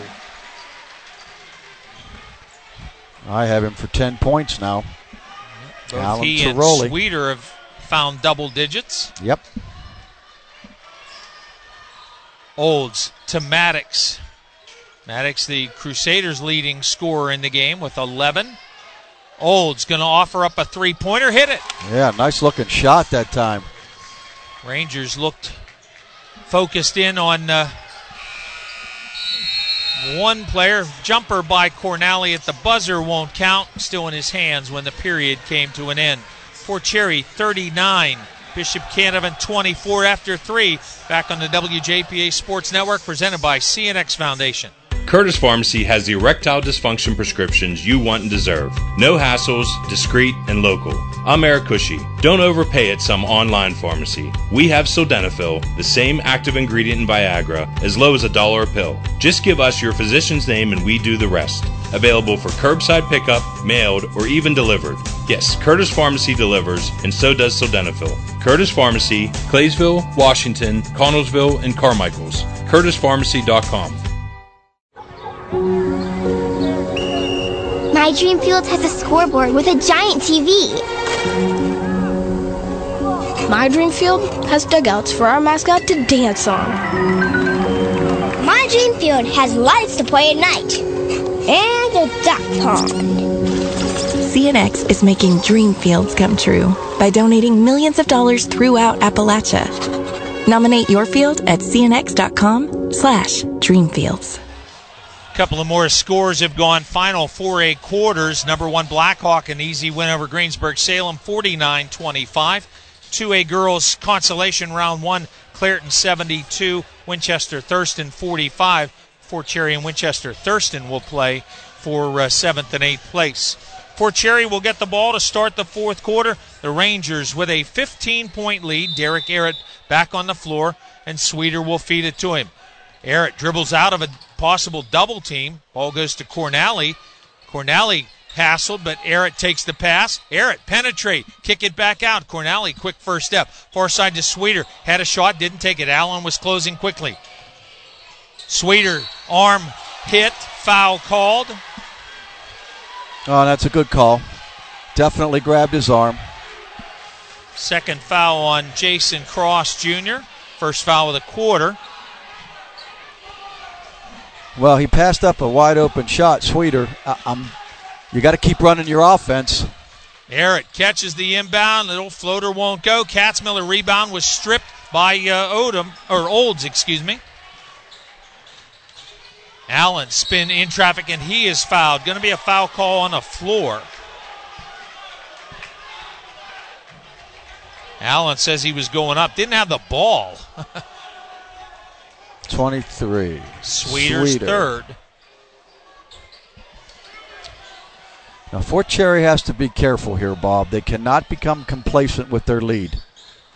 [SPEAKER 16] I have him for 10 points now.
[SPEAKER 6] Both
[SPEAKER 16] Alan
[SPEAKER 6] he
[SPEAKER 16] Tiroli
[SPEAKER 6] and Sweeter have found double digits.
[SPEAKER 16] Yep.
[SPEAKER 6] Olds to Maddox. Maddox, the Crusaders' leading scorer in the game with 11. Olds going to offer up a three-pointer. Hit it.
[SPEAKER 16] Yeah, nice-looking shot that time.
[SPEAKER 6] Rangers looked focused in on one player. Jumper by Cornally at the buzzer won't count. Still in his hands when the period came to an end. Fort Cherry 39. Bishop Canavan 24 after 3. Back on the WJPA Sports Network, presented by CNX Foundation.
[SPEAKER 9] Curtis Pharmacy has the erectile dysfunction prescriptions you want and deserve. No hassles, discreet, and local. I'm Eric Cushy. Don't overpay at some online pharmacy. We have sildenafil, the same active ingredient in Viagra, as low as $1 a pill. Just give us your physician's name and we do the rest. Available for curbside pickup, mailed, or even delivered. Yes, Curtis Pharmacy delivers, and so does sildenafil. Curtis Pharmacy, Claysville, Washington, Connellsville, and Carmichaels. CurtisPharmacy.com.
[SPEAKER 4] My dream field has a scoreboard with a giant TV.
[SPEAKER 10] My dream field has dugouts for our mascot to dance on.
[SPEAKER 4] My dream field has lights to play at night. And a duck pond.
[SPEAKER 11] CNX is making dream fields come true by donating millions of dollars throughout Appalachia. Nominate your field at cnx.com/dreamfields.
[SPEAKER 6] Couple of more scores have gone. Final 4A quarters. Number 1 Blackhawk, an easy win over Greensburg-Salem, 49-25. 2A girls consolation round 1, Clairton 72, Winchester Thurston 45. Fort Cherry and Winchester Thurston will play for 7th and 8th place. Fort Cherry will get the ball to start the fourth quarter. The Rangers with a 15-point lead. Derek Arrett back on the floor, and Sweeter will feed it to him. Arrett dribbles out of a possible double team. Ball goes to Cornally. Cornally hassled, but Arrett takes the pass. Arrett penetrate, kick it back out. Cornally, quick first step. Far side to Sweeter. Had a shot, didn't take it. Allen was closing quickly. Sweeter, arm hit, foul called.
[SPEAKER 16] Oh, that's a good call. Definitely grabbed his arm.
[SPEAKER 6] Second foul on Jason Cross Jr. First foul of the quarter.
[SPEAKER 16] Well, he passed up a wide-open shot. Sweeter, you got to keep running your offense.
[SPEAKER 6] Arrett catches the inbound. Little floater won't go. Katzmiller rebound was stripped by Olds, excuse me. Allen spin in traffic, and he is fouled. Going to be a foul call on the floor. Allen says he was going up. Didn't have the ball.
[SPEAKER 16] 23.
[SPEAKER 6] Sweeter's third.
[SPEAKER 16] Now, Fort Cherry has to be careful here, Bob. They cannot become complacent with their lead.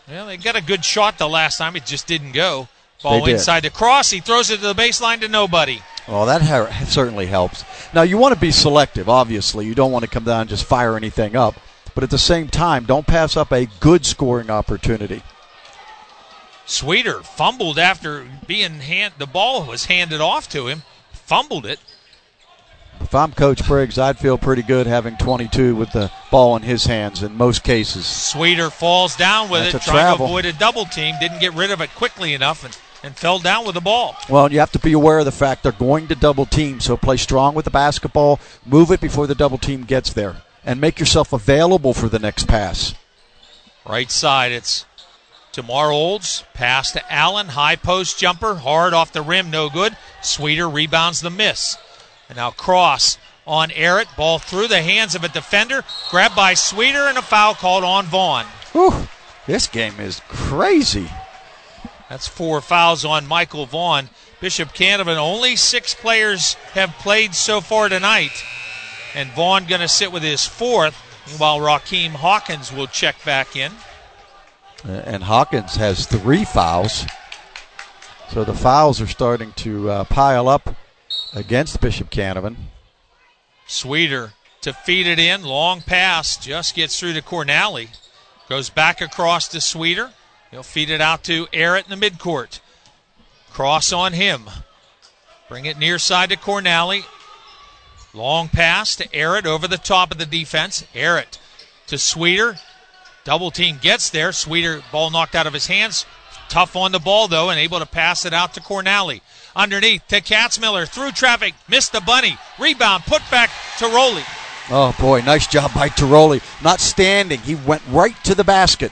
[SPEAKER 6] Well, they got a good shot the last time. It just didn't go. Ball inside the cross. He throws it to the baseline to nobody.
[SPEAKER 16] Well, that certainly helps. Now, you want to be selective, obviously. You don't want to come down and just fire anything up. But at the same time, don't pass up a good scoring opportunity.
[SPEAKER 6] Sweeter fumbled after the ball was handed off to him. Fumbled it.
[SPEAKER 16] If I'm Coach Briggs, I'd feel pretty good having 22 with the ball in his hands in most cases.
[SPEAKER 6] Sweeter falls down with
[SPEAKER 16] That's
[SPEAKER 6] it, trying to avoid a double team. Didn't get rid of it quickly enough and fell down with the ball.
[SPEAKER 16] Well, you have to be aware of the fact they're going to double team, so play strong with the basketball, move it before the double team gets there, and make yourself available for the next pass.
[SPEAKER 6] Right side, it's Tamar Olds, pass to Allen, high post jumper, hard off the rim, no good. Sweeter rebounds the miss. And now cross on Arrett, ball through the hands of a defender, grabbed by Sweeter, and a foul called on Vaughn.
[SPEAKER 16] Whew, this game is crazy.
[SPEAKER 6] That's 4 fouls on Michael Vaughn. Bishop Canevin, only 6 players have played so far tonight. And Vaughn going to sit with his 4th, while Raheem Hawkins will check back in.
[SPEAKER 16] And Hawkins has 3 fouls. So the fouls are starting to pile up against Bishop Canevin.
[SPEAKER 6] Sweeter to feed it in. Long pass. Just gets through to Cornally. Goes back across to Sweeter. He'll feed it out to Arrett in the midcourt. Cross on him. Bring it near side to Cornally. Long pass to Arrett over the top of the defense. Arrett to Sweeter. Double team gets there. Sweeter, ball knocked out of his hands. Tough on the ball, though, and able to pass it out to Cornally. Underneath to Katzmiller. Through traffic. Missed the bunny. Rebound. Put back to Rowley.
[SPEAKER 16] Oh, boy. Nice job by Tiroli. Not standing. He went right to the basket.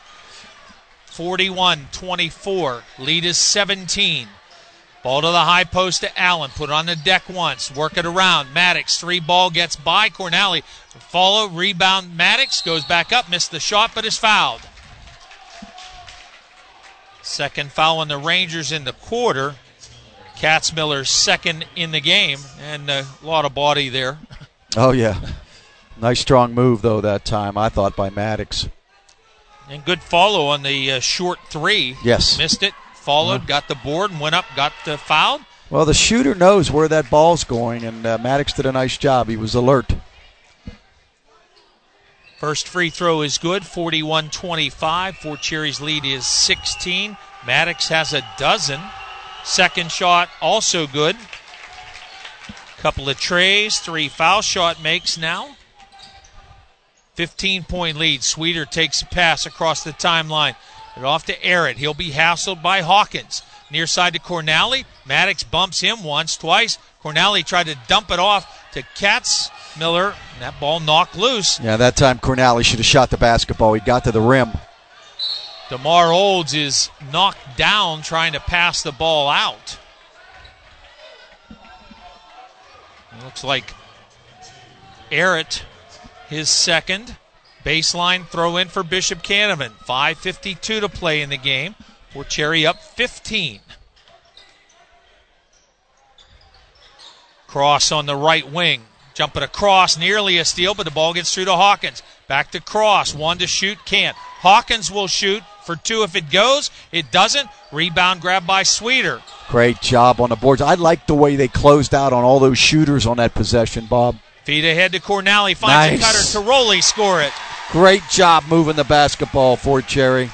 [SPEAKER 6] 41-24. Lead is 17. Ball to the high post to Allen. Put it on the deck once. Work it around. Maddox. 3-ball gets by Cornally. Follow. Rebound. Maddox goes back up. Missed the shot, but is fouled. Second foul on the Rangers in the quarter. Katzmiller's second in the game. And a lot of body there.
[SPEAKER 16] Oh, yeah. Nice strong move, though, that time, I thought, by Maddox.
[SPEAKER 6] And good follow on the short 3.
[SPEAKER 16] Yes.
[SPEAKER 6] Missed it. Followed, got the board, and went up, got the foul.
[SPEAKER 16] Well, the shooter knows where that ball's going, and Maddox did a nice job. He was alert.
[SPEAKER 6] First free throw is good, 41-25. Fort Cherry's lead is 16. Maddox has a dozen. Second shot also good. Couple of trays, 3 foul shot makes now. 15-point lead. Sweeter takes a pass across the timeline. And off to Arrett. He'll be hassled by Hawkins. Near side to Cornally. Maddox bumps him once, twice. Cornally tried to dump it off to Katzmiller. And that ball knocked loose.
[SPEAKER 16] Yeah, that time Cornally should have shot the basketball. He got to the rim.
[SPEAKER 6] DeMar Olds is knocked down trying to pass the ball out. It looks like Arrett, his second. Baseline throw in for Bishop Canevin. 5:52 to play in the game. Fort Cherry up 15. Cross on the right wing. Jumping across, nearly a steal, but the ball gets through to Hawkins. Back to Cross. 1 to shoot, can't. Hawkins will shoot for 2 if it goes. It doesn't. Rebound grab by Sweeter.
[SPEAKER 16] Great job on the boards. I like the way they closed out on all those shooters on that possession, Bob.
[SPEAKER 6] Feed ahead to Cornally. Finds a cutter. Tiroli score it.
[SPEAKER 16] Great job moving the basketball, Fort Cherry.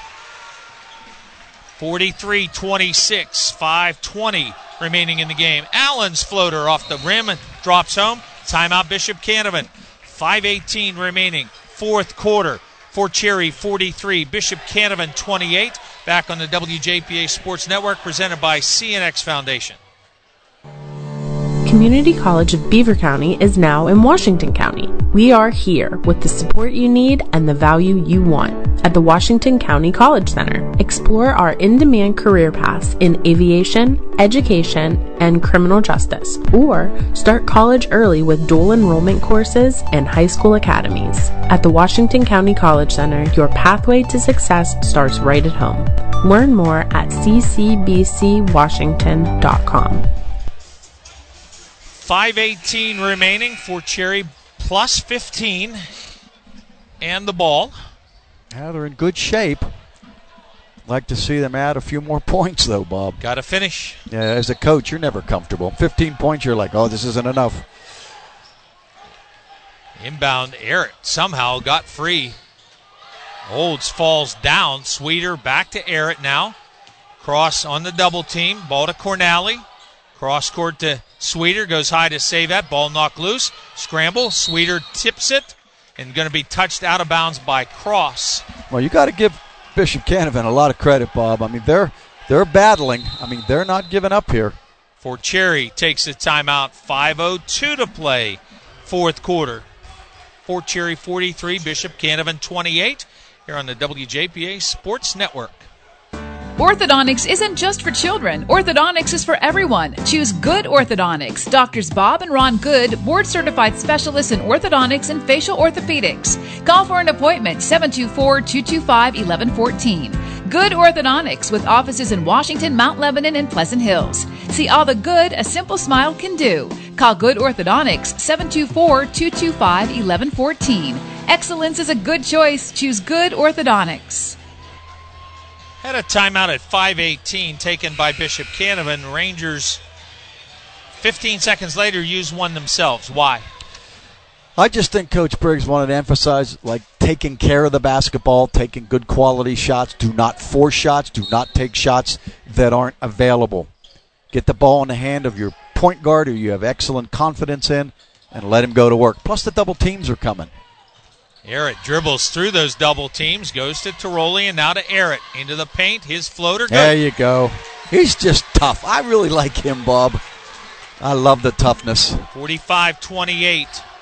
[SPEAKER 6] 43-26, 5:20 remaining in the game. Allen's floater off the rim and drops home. Timeout Bishop Canevin. 5:18 remaining. Fourth quarter. Fort Cherry 43, Bishop Canevin 28. Back on the WJPA Sports Network, presented by CNX Foundation.
[SPEAKER 7] Community College of Beaver County is now in Washington County. We are here with the support you need and the value you want. At the Washington County College Center, explore our in-demand career paths in aviation, education, and criminal justice, or start college early with dual enrollment courses and high school academies. At the Washington County College Center, your pathway to success starts right at home. Learn more at ccbcwashington.com.
[SPEAKER 6] 5:18 remaining. Fort Cherry plus 15. And the ball.
[SPEAKER 16] Yeah, they're in good shape. Like to see them add a few more points, though, Bob.
[SPEAKER 6] Got to finish.
[SPEAKER 16] Yeah, as a coach, you're never comfortable. 15 points, you're like, oh, this isn't enough.
[SPEAKER 6] Inbound, Errett somehow got free. Olds falls down. Sweeter back to Errett now. Cross on the double team. Ball to Cornally. Cross court to Sweeter. Goes high to save that. Ball knocked loose. Scramble. Sweeter tips it. And going to be touched out of bounds by Cross.
[SPEAKER 16] Well, you got to give Bishop Canavan a lot of credit, Bob. I mean, they're battling. I mean, they're not giving up here.
[SPEAKER 6] Fort Cherry takes a timeout. 5:02 to play. Fourth quarter. Fort Cherry 43, Bishop Canavan 28. Here on the WJPA Sports Network.
[SPEAKER 12] Orthodontics isn't just for children. Orthodontics is for everyone. Choose Good Orthodontics. Doctors Bob and Ron Good, board-certified specialists in orthodontics and facial orthopedics. Call for an appointment, 724-225-1114. Good Orthodontics, with offices in Washington, Mount Lebanon, and Pleasant Hills. See all the good a simple smile can do. Call Good Orthodontics, 724-225-1114. Excellence is a good choice. Choose Good Orthodontics.
[SPEAKER 6] Had a timeout at 5:18 taken by Bishop Canavan. Rangers, 15 seconds later, used one themselves. Why?
[SPEAKER 16] I just think Coach Briggs wanted to emphasize, like, taking care of the basketball, taking good quality shots. Do not force shots. Do not take shots that aren't available. Get the ball in the hand of your point guard who you have excellent confidence in and let him go to work. Plus the double teams are coming.
[SPEAKER 6] Errett dribbles through those double teams, goes to Tiroli, and now to Errett. Into the paint, his floater goes.
[SPEAKER 16] There you go. He's just tough. I really like him, Bob. I love the toughness.
[SPEAKER 6] 45-28.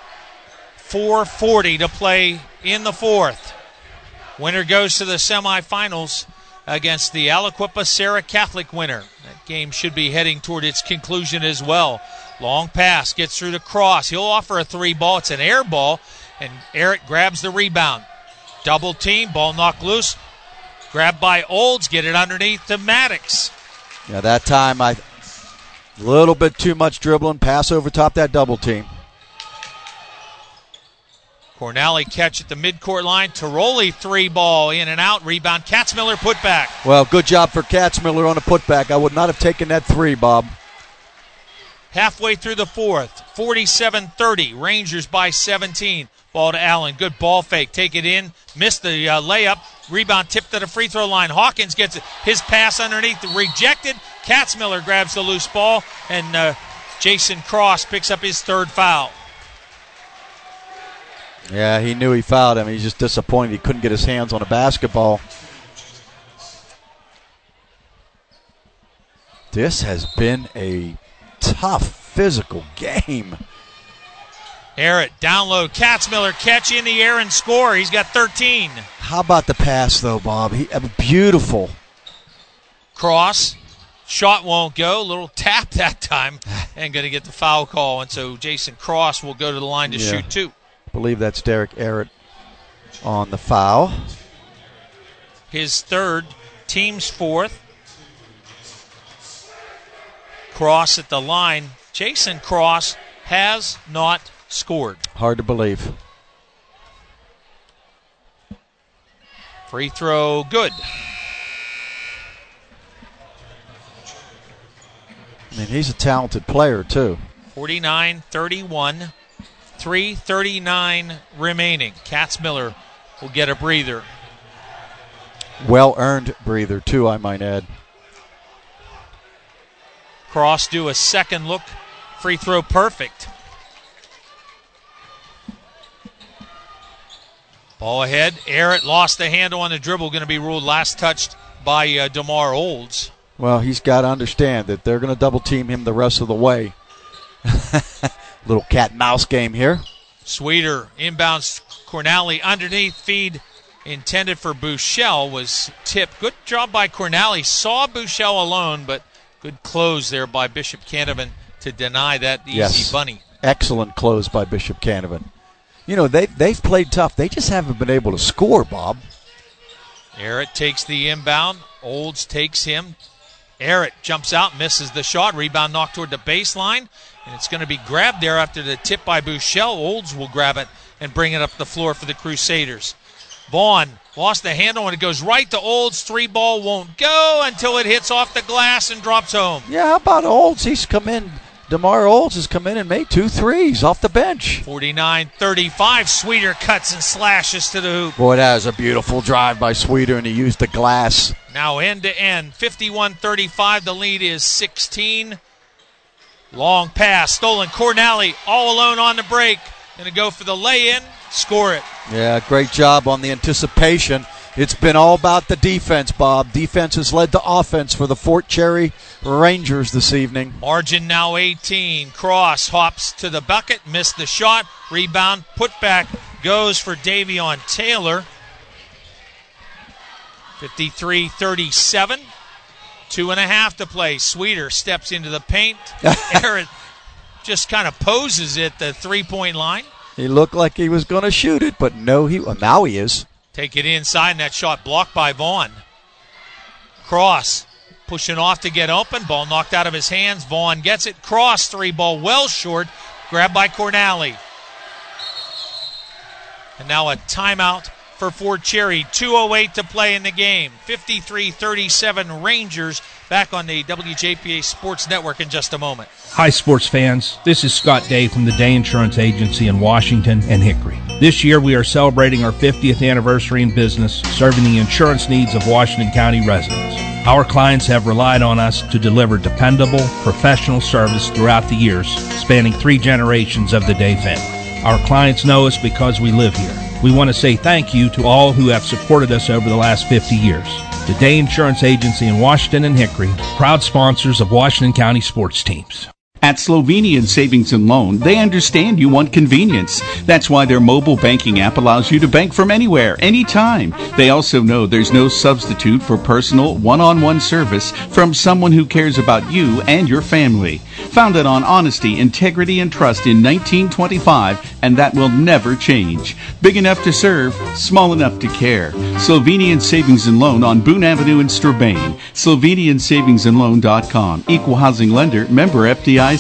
[SPEAKER 6] 4:40 to play in the fourth. Winner goes to the semifinals against the Aliquippa Serra Catholic winner. That game should be heading toward its conclusion as well. Long pass, gets through to Cross. He'll offer a three ball. It's an air ball. And Errett grabs the rebound. Double team, ball knocked loose. Grabbed by Olds, get it underneath to Maddox.
[SPEAKER 16] Yeah, that time a little bit too much dribbling. Pass over top that double team.
[SPEAKER 6] Cornally catch at the midcourt line. Tiroli three ball in and out. Rebound. Katzmiller put back.
[SPEAKER 16] Well, good job for Katzmiller on a putback. I would not have taken that three, Bob.
[SPEAKER 6] Halfway through the fourth. 47-30. Rangers by 17. Ball to Allen. Good ball fake. Take it in. Missed the layup. Rebound tipped to the free throw line. Hawkins gets it. His pass underneath. Rejected. Katzmiller grabs the loose ball. And Jason Cross picks up his third foul.
[SPEAKER 16] Yeah, he knew he fouled him. He's just disappointed he couldn't get his hands on a basketball. This has been a tough physical game.
[SPEAKER 6] Errett down low. Katzmiller catch in the air and score. He's got 13.
[SPEAKER 16] How about the pass, though, Bob? Beautiful.
[SPEAKER 6] Cross. Shot won't go. Little tap that time. And going to get the foul call. And so Jason Cross will go to the line to shoot two.
[SPEAKER 16] I believe that's Derek Errett on the foul.
[SPEAKER 6] His third. Team's fourth. Cross at the line. Jason Cross has not scored.
[SPEAKER 16] Hard to believe.
[SPEAKER 6] Free throw good.
[SPEAKER 16] I mean, he's a talented player, too.
[SPEAKER 6] 49-31. 3:39 remaining. Katzmiller will get a breather.
[SPEAKER 16] Well-earned breather, too, I might add.
[SPEAKER 6] Cross do a second look. Free throw perfect. Ball ahead. Errett lost the handle on the dribble. Going to be ruled last touched by DeMar Olds.
[SPEAKER 16] Well, he's got to understand that they're going to double team him the rest of the way. Little cat and mouse game here.
[SPEAKER 6] Sweeter inbounds Cornally underneath feed intended for Buechele was tipped. Good job by Cornally. Saw Buechele alone, but good close there by Bishop Canavan to deny that easy bunny.
[SPEAKER 16] Excellent close by Bishop Canavan. You know, they've played tough. They just haven't been able to score, Bob.
[SPEAKER 6] Errett takes the inbound. Olds takes him. Errett jumps out, misses the shot. Rebound knocked toward the baseline. And it's going to be grabbed there after the tip by Buechele. Olds will grab it and bring it up the floor for the Crusaders. Vaughn Lost the handle, and it goes right to Olds. 3-ball won't go until it hits off the glass and drops home.
[SPEAKER 16] Yeah, how about Olds? He's come in. DeMar Olds has come in and made 2 threes off the bench.
[SPEAKER 6] 49-35. Sweeter cuts and slashes to the hoop.
[SPEAKER 16] Boy, that was a beautiful drive by Sweeter, and he used the glass.
[SPEAKER 6] Now end to end. 51-35. The lead is 16. Long pass. Stolen. Cornally all alone on the break. Going to go for the lay-in. Score it.
[SPEAKER 16] Yeah, great job on the anticipation. It's been all about the defense, Bob. Defense has led to offense for the Fort Cherry Rangers this evening.
[SPEAKER 6] Margin now 18. Cross hops to the bucket, missed the shot. Rebound, put back, goes for Davion Taylor. 53-37. 2.5 to play. Sweeter steps into the paint. Aaron just kind of poses at the three-point line.
[SPEAKER 16] He looked like he was going to shoot it, but no, now he is.
[SPEAKER 6] Take it inside, and that shot blocked by Vaughn. Cross pushing off to get open. Ball knocked out of his hands. Vaughn gets it. Cross, 3-ball well short. Grabbed by Cornally. And now a timeout for Fort Cherry. 2:08 to play in the game. 53-37 Rangers. Back on the WJPA Sports Network in just a moment.
[SPEAKER 13] Hi, sports fans. This is Scott Day from the Day Insurance Agency in Washington and Hickory. This year, we are celebrating our 50th anniversary in business, serving the insurance needs of Washington County residents. Our clients have relied on us to deliver dependable, professional service throughout the years, spanning 3 generations of the Day family. Our clients know us because we live here. We want to say thank you to all who have supported us over the last 50 years. The Day Insurance Agency in Washington and Hickory, proud sponsors of Washington County sports teams.
[SPEAKER 8] At Slovenian Savings and Loan, they understand you want convenience. That's why their mobile banking app allows you to bank from anywhere, anytime. They also know there's no substitute for personal, one-on-one service from someone who cares about you and your family. Founded on honesty, integrity, and trust in 1925, and that will never change. Big enough to serve, small enough to care. Slovenian Savings and Loan on Boone Avenue in Strabane. SlovenianSavingsandLoan.com. Equal housing lender, member FDIC.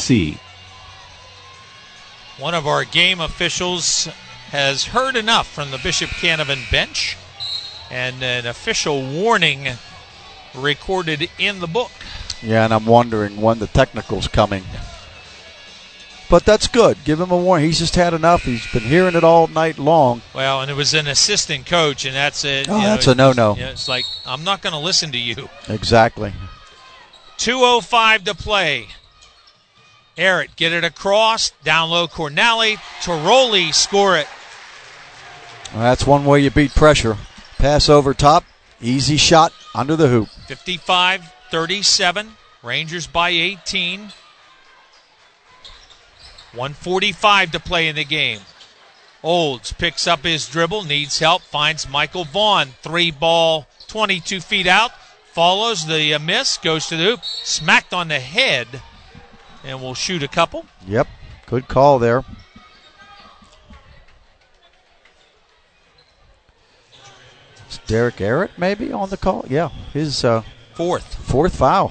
[SPEAKER 6] One of our game officials has heard enough from the Bishop Canavan bench, and an official warning recorded in the book.
[SPEAKER 16] Yeah, and I'm wondering when the technical's coming. But that's good. Give him a warning. He's just had enough. He's been hearing it all night long.
[SPEAKER 6] Well, and it was an assistant coach, and that's it.
[SPEAKER 16] Oh, that's a no-no.
[SPEAKER 6] It's like, I'm not going to listen to you.
[SPEAKER 16] Exactly.
[SPEAKER 6] 2:05 to play. Errett get it across. Down low, Cornally. Tiroli score it.
[SPEAKER 16] Well, that's one way you beat pressure. Pass over top. Easy shot under the hoop.
[SPEAKER 6] 55-37. Rangers by 18. 1:45 to play in the game. Olds picks up his dribble, needs help, finds Michael Vaughn. 3-ball, 22 feet out. Follows the miss, goes to the hoop. Smacked on the head, and will shoot a couple.
[SPEAKER 16] Yep, good call there. It's Derek Errett maybe on the call? Yeah, his fourth foul.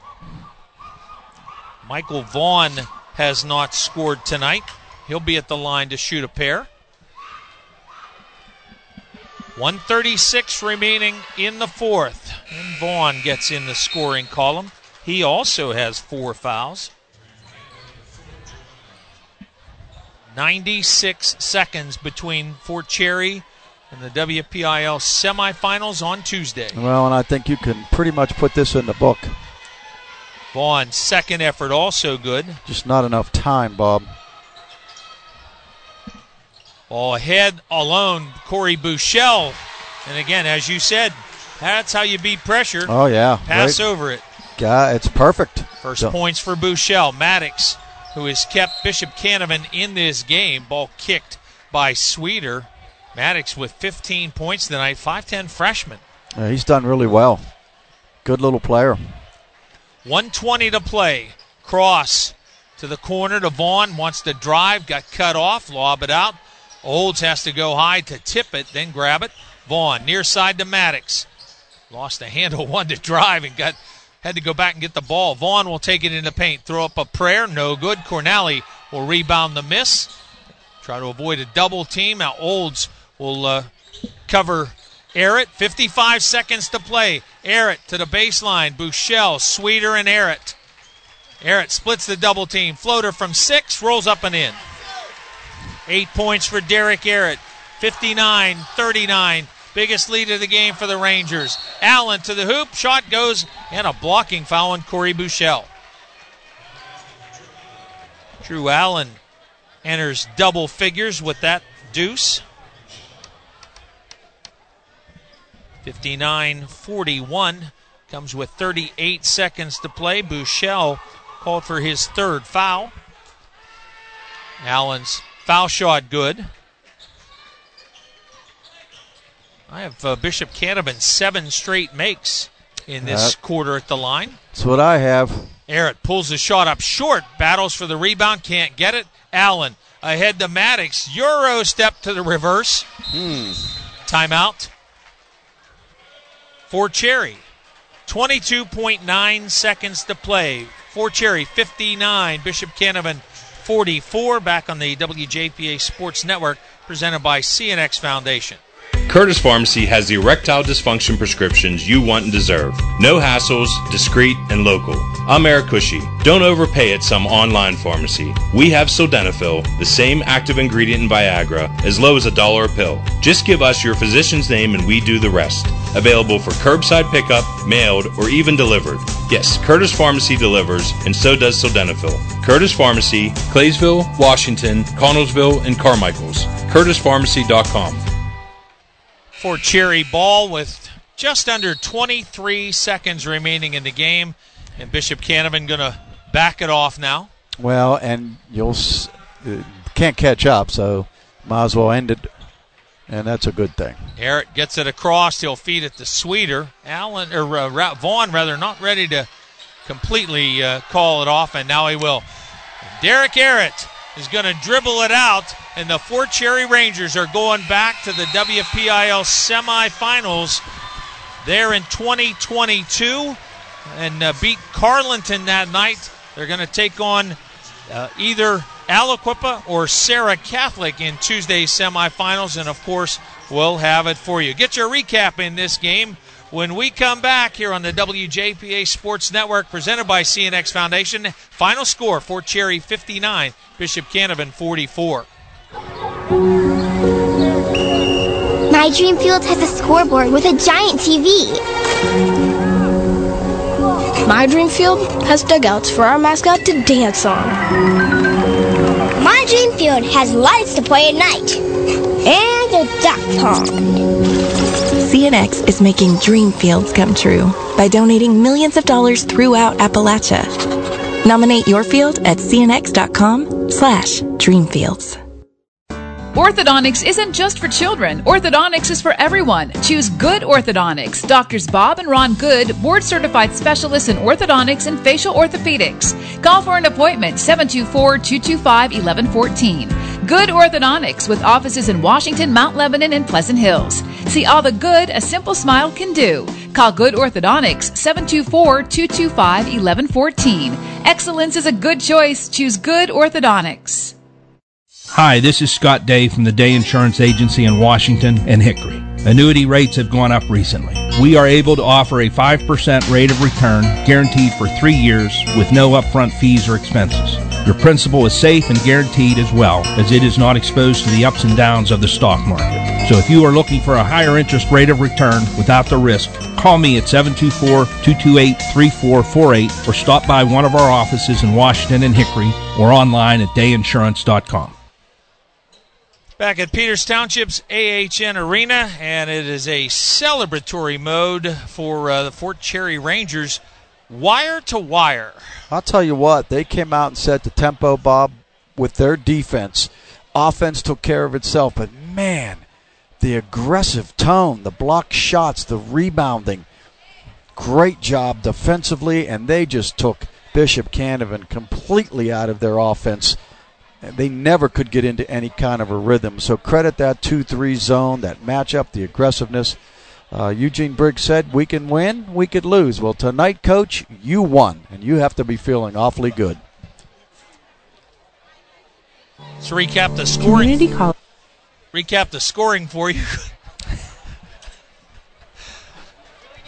[SPEAKER 6] Michael Vaughn has not scored tonight. He'll be at the line to shoot a pair. 1:36 remaining in the fourth. And Vaughn gets in the scoring column. He also has 4 fouls. 96 seconds between Fort Cherry and the WPIL semifinals on Tuesday.
[SPEAKER 16] Well, and I think you can pretty much put this in the book.
[SPEAKER 6] Vaughn's second effort also good.
[SPEAKER 16] Just not enough time, Bob.
[SPEAKER 6] Ball ahead alone, Corey Buechele. And again, as you said, that's how you beat pressure.
[SPEAKER 16] Oh, yeah.
[SPEAKER 6] Pass over it.
[SPEAKER 16] Yeah, it's perfect.
[SPEAKER 6] First points for Buechele. Maddox, who has kept Bishop Canavan in this game. Ball kicked by Sweeter. Maddox with 15 points tonight, 5'10" freshman.
[SPEAKER 16] Yeah, he's done really well. Good little player.
[SPEAKER 6] 1:20 to play. Cross to the corner to Vaughn. Wants to drive. Got cut off. Lob it out. Olds has to go high to tip it, then grab it. Vaughn near side to Maddox. Lost the handle, wanted to drive and had to go back and get the ball. Vaughn will take it in the paint. Throw up a prayer. No good. Cornally will rebound the miss. Try to avoid a double team. Now Olds will cover Arrett, 55 seconds to play. Arrett to the baseline. Buechele, Sweeter, and Arrett. Arrett splits the double team. Floater from 6, rolls up and in. 8 points for Derek Arrett. 59-39. Biggest lead of the game for the Rangers. Allen to the hoop. Shot goes, and a blocking foul on Corey Buechele. Drew Allen enters double figures with that deuce. 59-41. Comes with 38 seconds to play. Buechele called for his third foul. Allen's foul shot good. I have Bishop Canavan 7 straight makes in this quarter at the line.
[SPEAKER 16] That's what I have.
[SPEAKER 6] Arrett pulls the shot up short. Battles for the rebound. Can't get it. Allen ahead to Maddox. Euro step to the reverse. Timeout for Cherry. 22.9 seconds to play. For Cherry, 59. Bishop Canavan, 44. Back on the WJPA Sports Network, presented by CNX Foundation.
[SPEAKER 9] Curtis Pharmacy has the erectile dysfunction prescriptions you want and deserve. No hassles, discreet, and local. I'm Eric Cushy. Don't overpay at some online pharmacy. We have Sildenafil, the same active ingredient in Viagra, as low as $1 a pill. Just give us your physician's name and we do the rest. Available for curbside pickup, mailed, or even delivered. Yes, Curtis Pharmacy delivers, and so does Sildenafil. Curtis Pharmacy, Claysville, Washington, Connellsville, and Carmichaels. CurtisPharmacy.com.
[SPEAKER 6] For Cherry ball with just under 23 seconds remaining in the game. And Bishop Canavan going to back it off now.
[SPEAKER 16] Well, and you'll can't catch up, so might as well end it. And that's a good thing.
[SPEAKER 6] Arrett gets it across. He'll feed it to Sweeter. Allen, or Vaughn, rather, not ready to completely call it off, and now he will. Derek Arrett is going to dribble it out, and the Fort Cherry Rangers are going back to the WPIL semifinals there in 2022 and beat Carleton that night. They're going to take on either Aliquippa or Sarah Catholic in Tuesday's semifinals, and of course we'll have it for you. Get your recap in this game when we come back here on the WJPA Sports Network, presented by CNX Foundation. Final score, Fort Cherry 59, Bishop Canavan 44.
[SPEAKER 4] My Dream Field has a scoreboard with a giant TV.
[SPEAKER 10] My Dream Field has dugouts for our mascot to dance on.
[SPEAKER 4] My Dream Field has lights to play at night. And a duck pond.
[SPEAKER 11] CNX is making dream fields come true by donating millions of dollars throughout Appalachia. Nominate your field at cnx.com/dreamfields.
[SPEAKER 12] Orthodontics isn't just for children. Orthodontics is for everyone. Choose Good Orthodontics. Doctors Bob and Ron Good, board-certified specialists in orthodontics and facial orthopedics. Call for an appointment, 724-225-1114. Good Orthodontics, with offices in Washington, Mount Lebanon, and Pleasant Hills. See all the good a simple smile can do. Call Good Orthodontics, 724-225-1114. Excellence is a good choice. Choose Good Orthodontics.
[SPEAKER 13] Hi, this is Scott Day from the Day Insurance Agency in Washington and Hickory. Annuity rates have gone up recently. We are able to offer a 5% rate of return guaranteed for 3 years with no upfront fees or expenses. Your principal is safe and guaranteed as well, as it is not exposed to the ups and downs of the stock market. So if you are looking for a higher interest rate of return without the risk, call me at 724-228-3448 or stop by one of our offices in Washington and Hickory or online at dayinsurance.com.
[SPEAKER 6] Back at Peters Township's AHN Arena, and it is a celebratory mode for the Fort Cherry Rangers, wire to wire.
[SPEAKER 16] I'll tell you what, they came out and set the tempo, Bob, with their defense. Offense took care of itself, but man, the aggressive tone, the blocked shots, the rebounding, great job defensively, and they just took Bishop Canavan completely out of their offense. They never could get into any kind of a rhythm. So credit that 2-3 zone, that matchup, the aggressiveness. Eugene Briggs said, we can win, we could lose. Well, tonight, Coach, you won, and you have to be feeling awfully good.
[SPEAKER 6] Let's recap the scoring. Recap the scoring for you.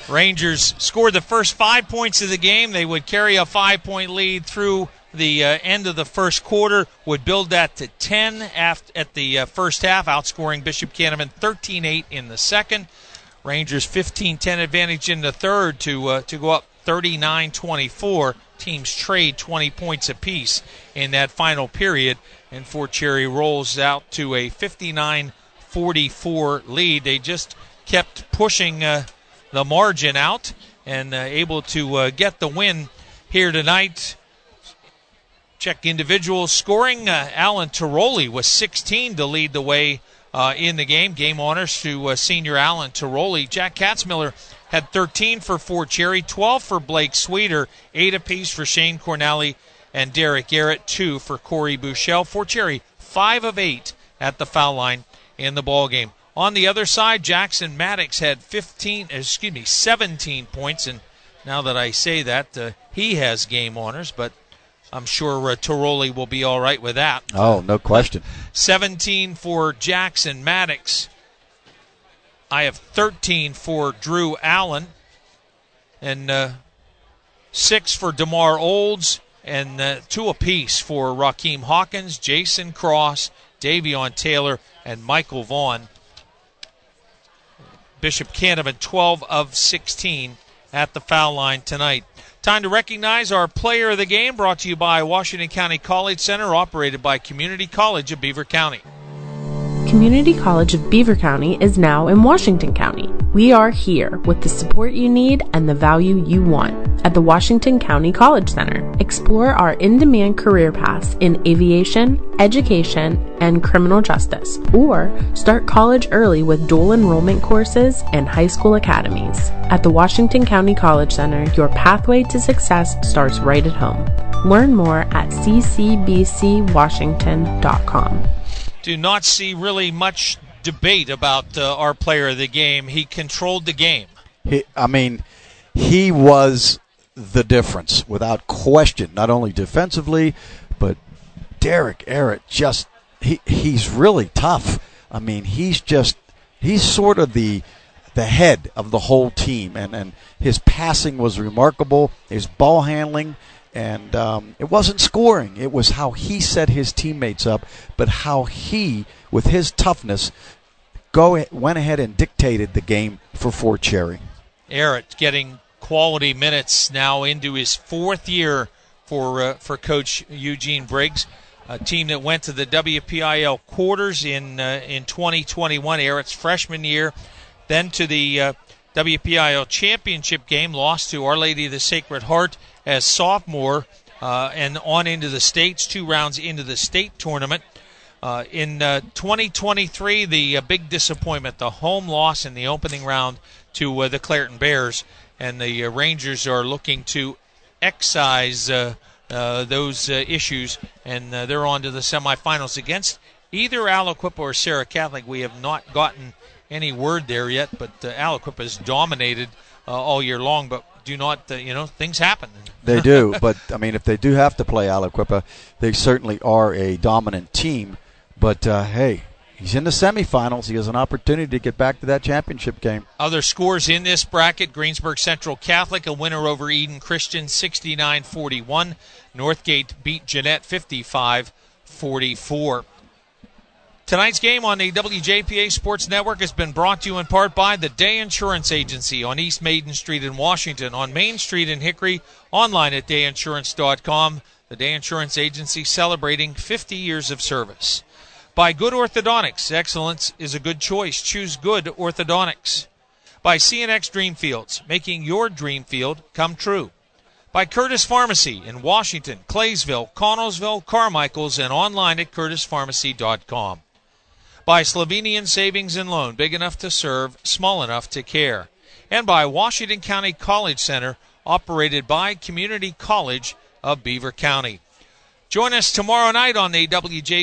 [SPEAKER 6] Rangers scored the first 5 points of the game. They would carry a 5-point lead through the end of the first quarter, would build that to 10 at the first half, outscoring Bishop Canterman 13-8 in the second. Rangers 15-10 advantage in the third to go up 39-24. Teams trade 20 points apiece in that final period, and Fort Cherry rolls out to a 59-44 lead. They just kept pushing the margin out and able to get the win here tonight. Check individual scoring. Alan Tiroli was 16 to lead the way in the game. Game honors to senior Alan Tiroli. Jack Katzmiller had 13 for Fort Cherry, 12 for Blake Sweeter, 8 apiece for Shane Cornelli and Derek Garrett, 2 for Corey Bouchel. Fort Cherry 5 of 8 at the foul line in the ball game. On the other side, Jackson Maddox had 17 points, and now that I say that, he has game honors, but I'm sure Tiroli will be all right with that.
[SPEAKER 16] Oh, no question.
[SPEAKER 6] 17 for Jackson Maddox. I have 13 for Drew Allen, and 6 for DeMar Olds, and 2 apiece for Raheem Hawkins, Jason Cross, Davion Taylor, and Michael Vaughn. Bishop Canterman 12 of 16 at the foul line tonight. Time to recognize our player of the game, brought to you by Washington County College Center, operated by Community College of Beaver County.
[SPEAKER 7] Community College of Beaver County is now in Washington County. We are here with the support you need and the value you want at the Washington County College Center. Explore our in-demand career paths in aviation, education, and criminal justice, or start college early with dual enrollment courses and high school academies. At the Washington County College Center, your pathway to success starts right at home. Learn more at ccbcwashington.com.
[SPEAKER 6] Do not see really much debate about our player of the game. He controlled the game.
[SPEAKER 16] He was the difference without question, not only defensively, but Derek Garrett he's really tough. He's sort of the head of the whole team, and his passing was remarkable, his ball handling. And it wasn't scoring. It was how he set his teammates up, but how he, with his toughness, went ahead and dictated the game for Fort Cherry.
[SPEAKER 6] Garrett getting quality minutes now into his 4th year for Coach Eugene Briggs, a team that went to the WPIL quarters in 2021, Garrett's freshman year, then to the WPIL championship game, lost to Our Lady of the Sacred Heart as sophomore, and on into the states, 2 rounds into the state tournament. In 2023, the big disappointment, the home loss in the opening round to the Clairton Bears, and the Rangers are looking to excise those issues, and they're on to the semifinals against either Aliquippa or Sarah Catholic. We have not gotten any word there yet, but Aliquippa has dominated all year long, but do not, things happen.
[SPEAKER 16] They do, but, if they do have to play Aliquippa, they certainly are a dominant team. But, hey, he's in the semifinals. He has an opportunity to get back to that championship game.
[SPEAKER 6] Other scores in this bracket: Greensburg Central Catholic, a winner over Eden Christian, 69-41. Northgate beat Jeanette 55-44. Tonight's game on the WJPA Sports Network has been brought to you in part by the Day Insurance Agency on East Maiden Street in Washington, on Main Street in Hickory, online at dayinsurance.com. The Day Insurance Agency celebrating 50 years of service. By Good Orthodontics, excellence is a good choice. Choose Good Orthodontics. By CNX Dreamfields, making your dream field come true. By Curtis Pharmacy in Washington, Claysville, Connellsville, Carmichaels, and online at curtispharmacy.com. By Slovenian Savings and Loan, big enough to serve, small enough to care. And by Washington County College Center, operated by Community College of Beaver County. Join us tomorrow night on the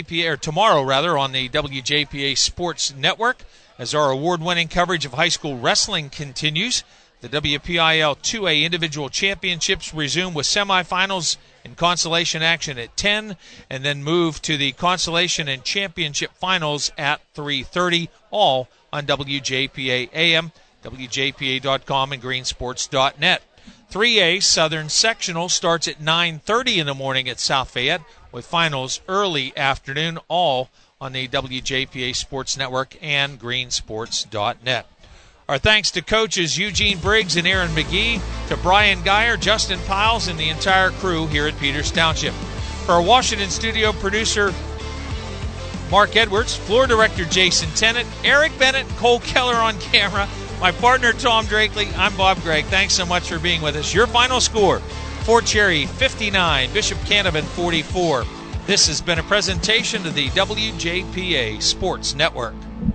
[SPEAKER 6] WJPA Sports Network as our award-winning coverage of high school wrestling continues. The WPIL 2A Individual Championships resume with semifinals and consolation action at 10, and then move to the consolation and championship finals at 3:30, all on WJPA AM WJPA.com and greensports.net. 3A Southern Sectional starts at 9:30 in the morning at South Fayette, with finals early afternoon, all on the WJPA Sports Network and greensports.net. Our thanks to coaches Eugene Briggs and Aaron McGee, to Brian Geyer, Justin Piles, and the entire crew here at Peters Township. For our Washington studio producer, Mark Edwards, floor director Jason Tennant, Eric Bennett, and Cole Keller on camera, my partner Tom Drakely, I'm Bob Gregg. Thanks so much for being with us. Your final score, Fort Cherry 59, Bishop Canevin 44. This has been a presentation of the WJPA Sports Network.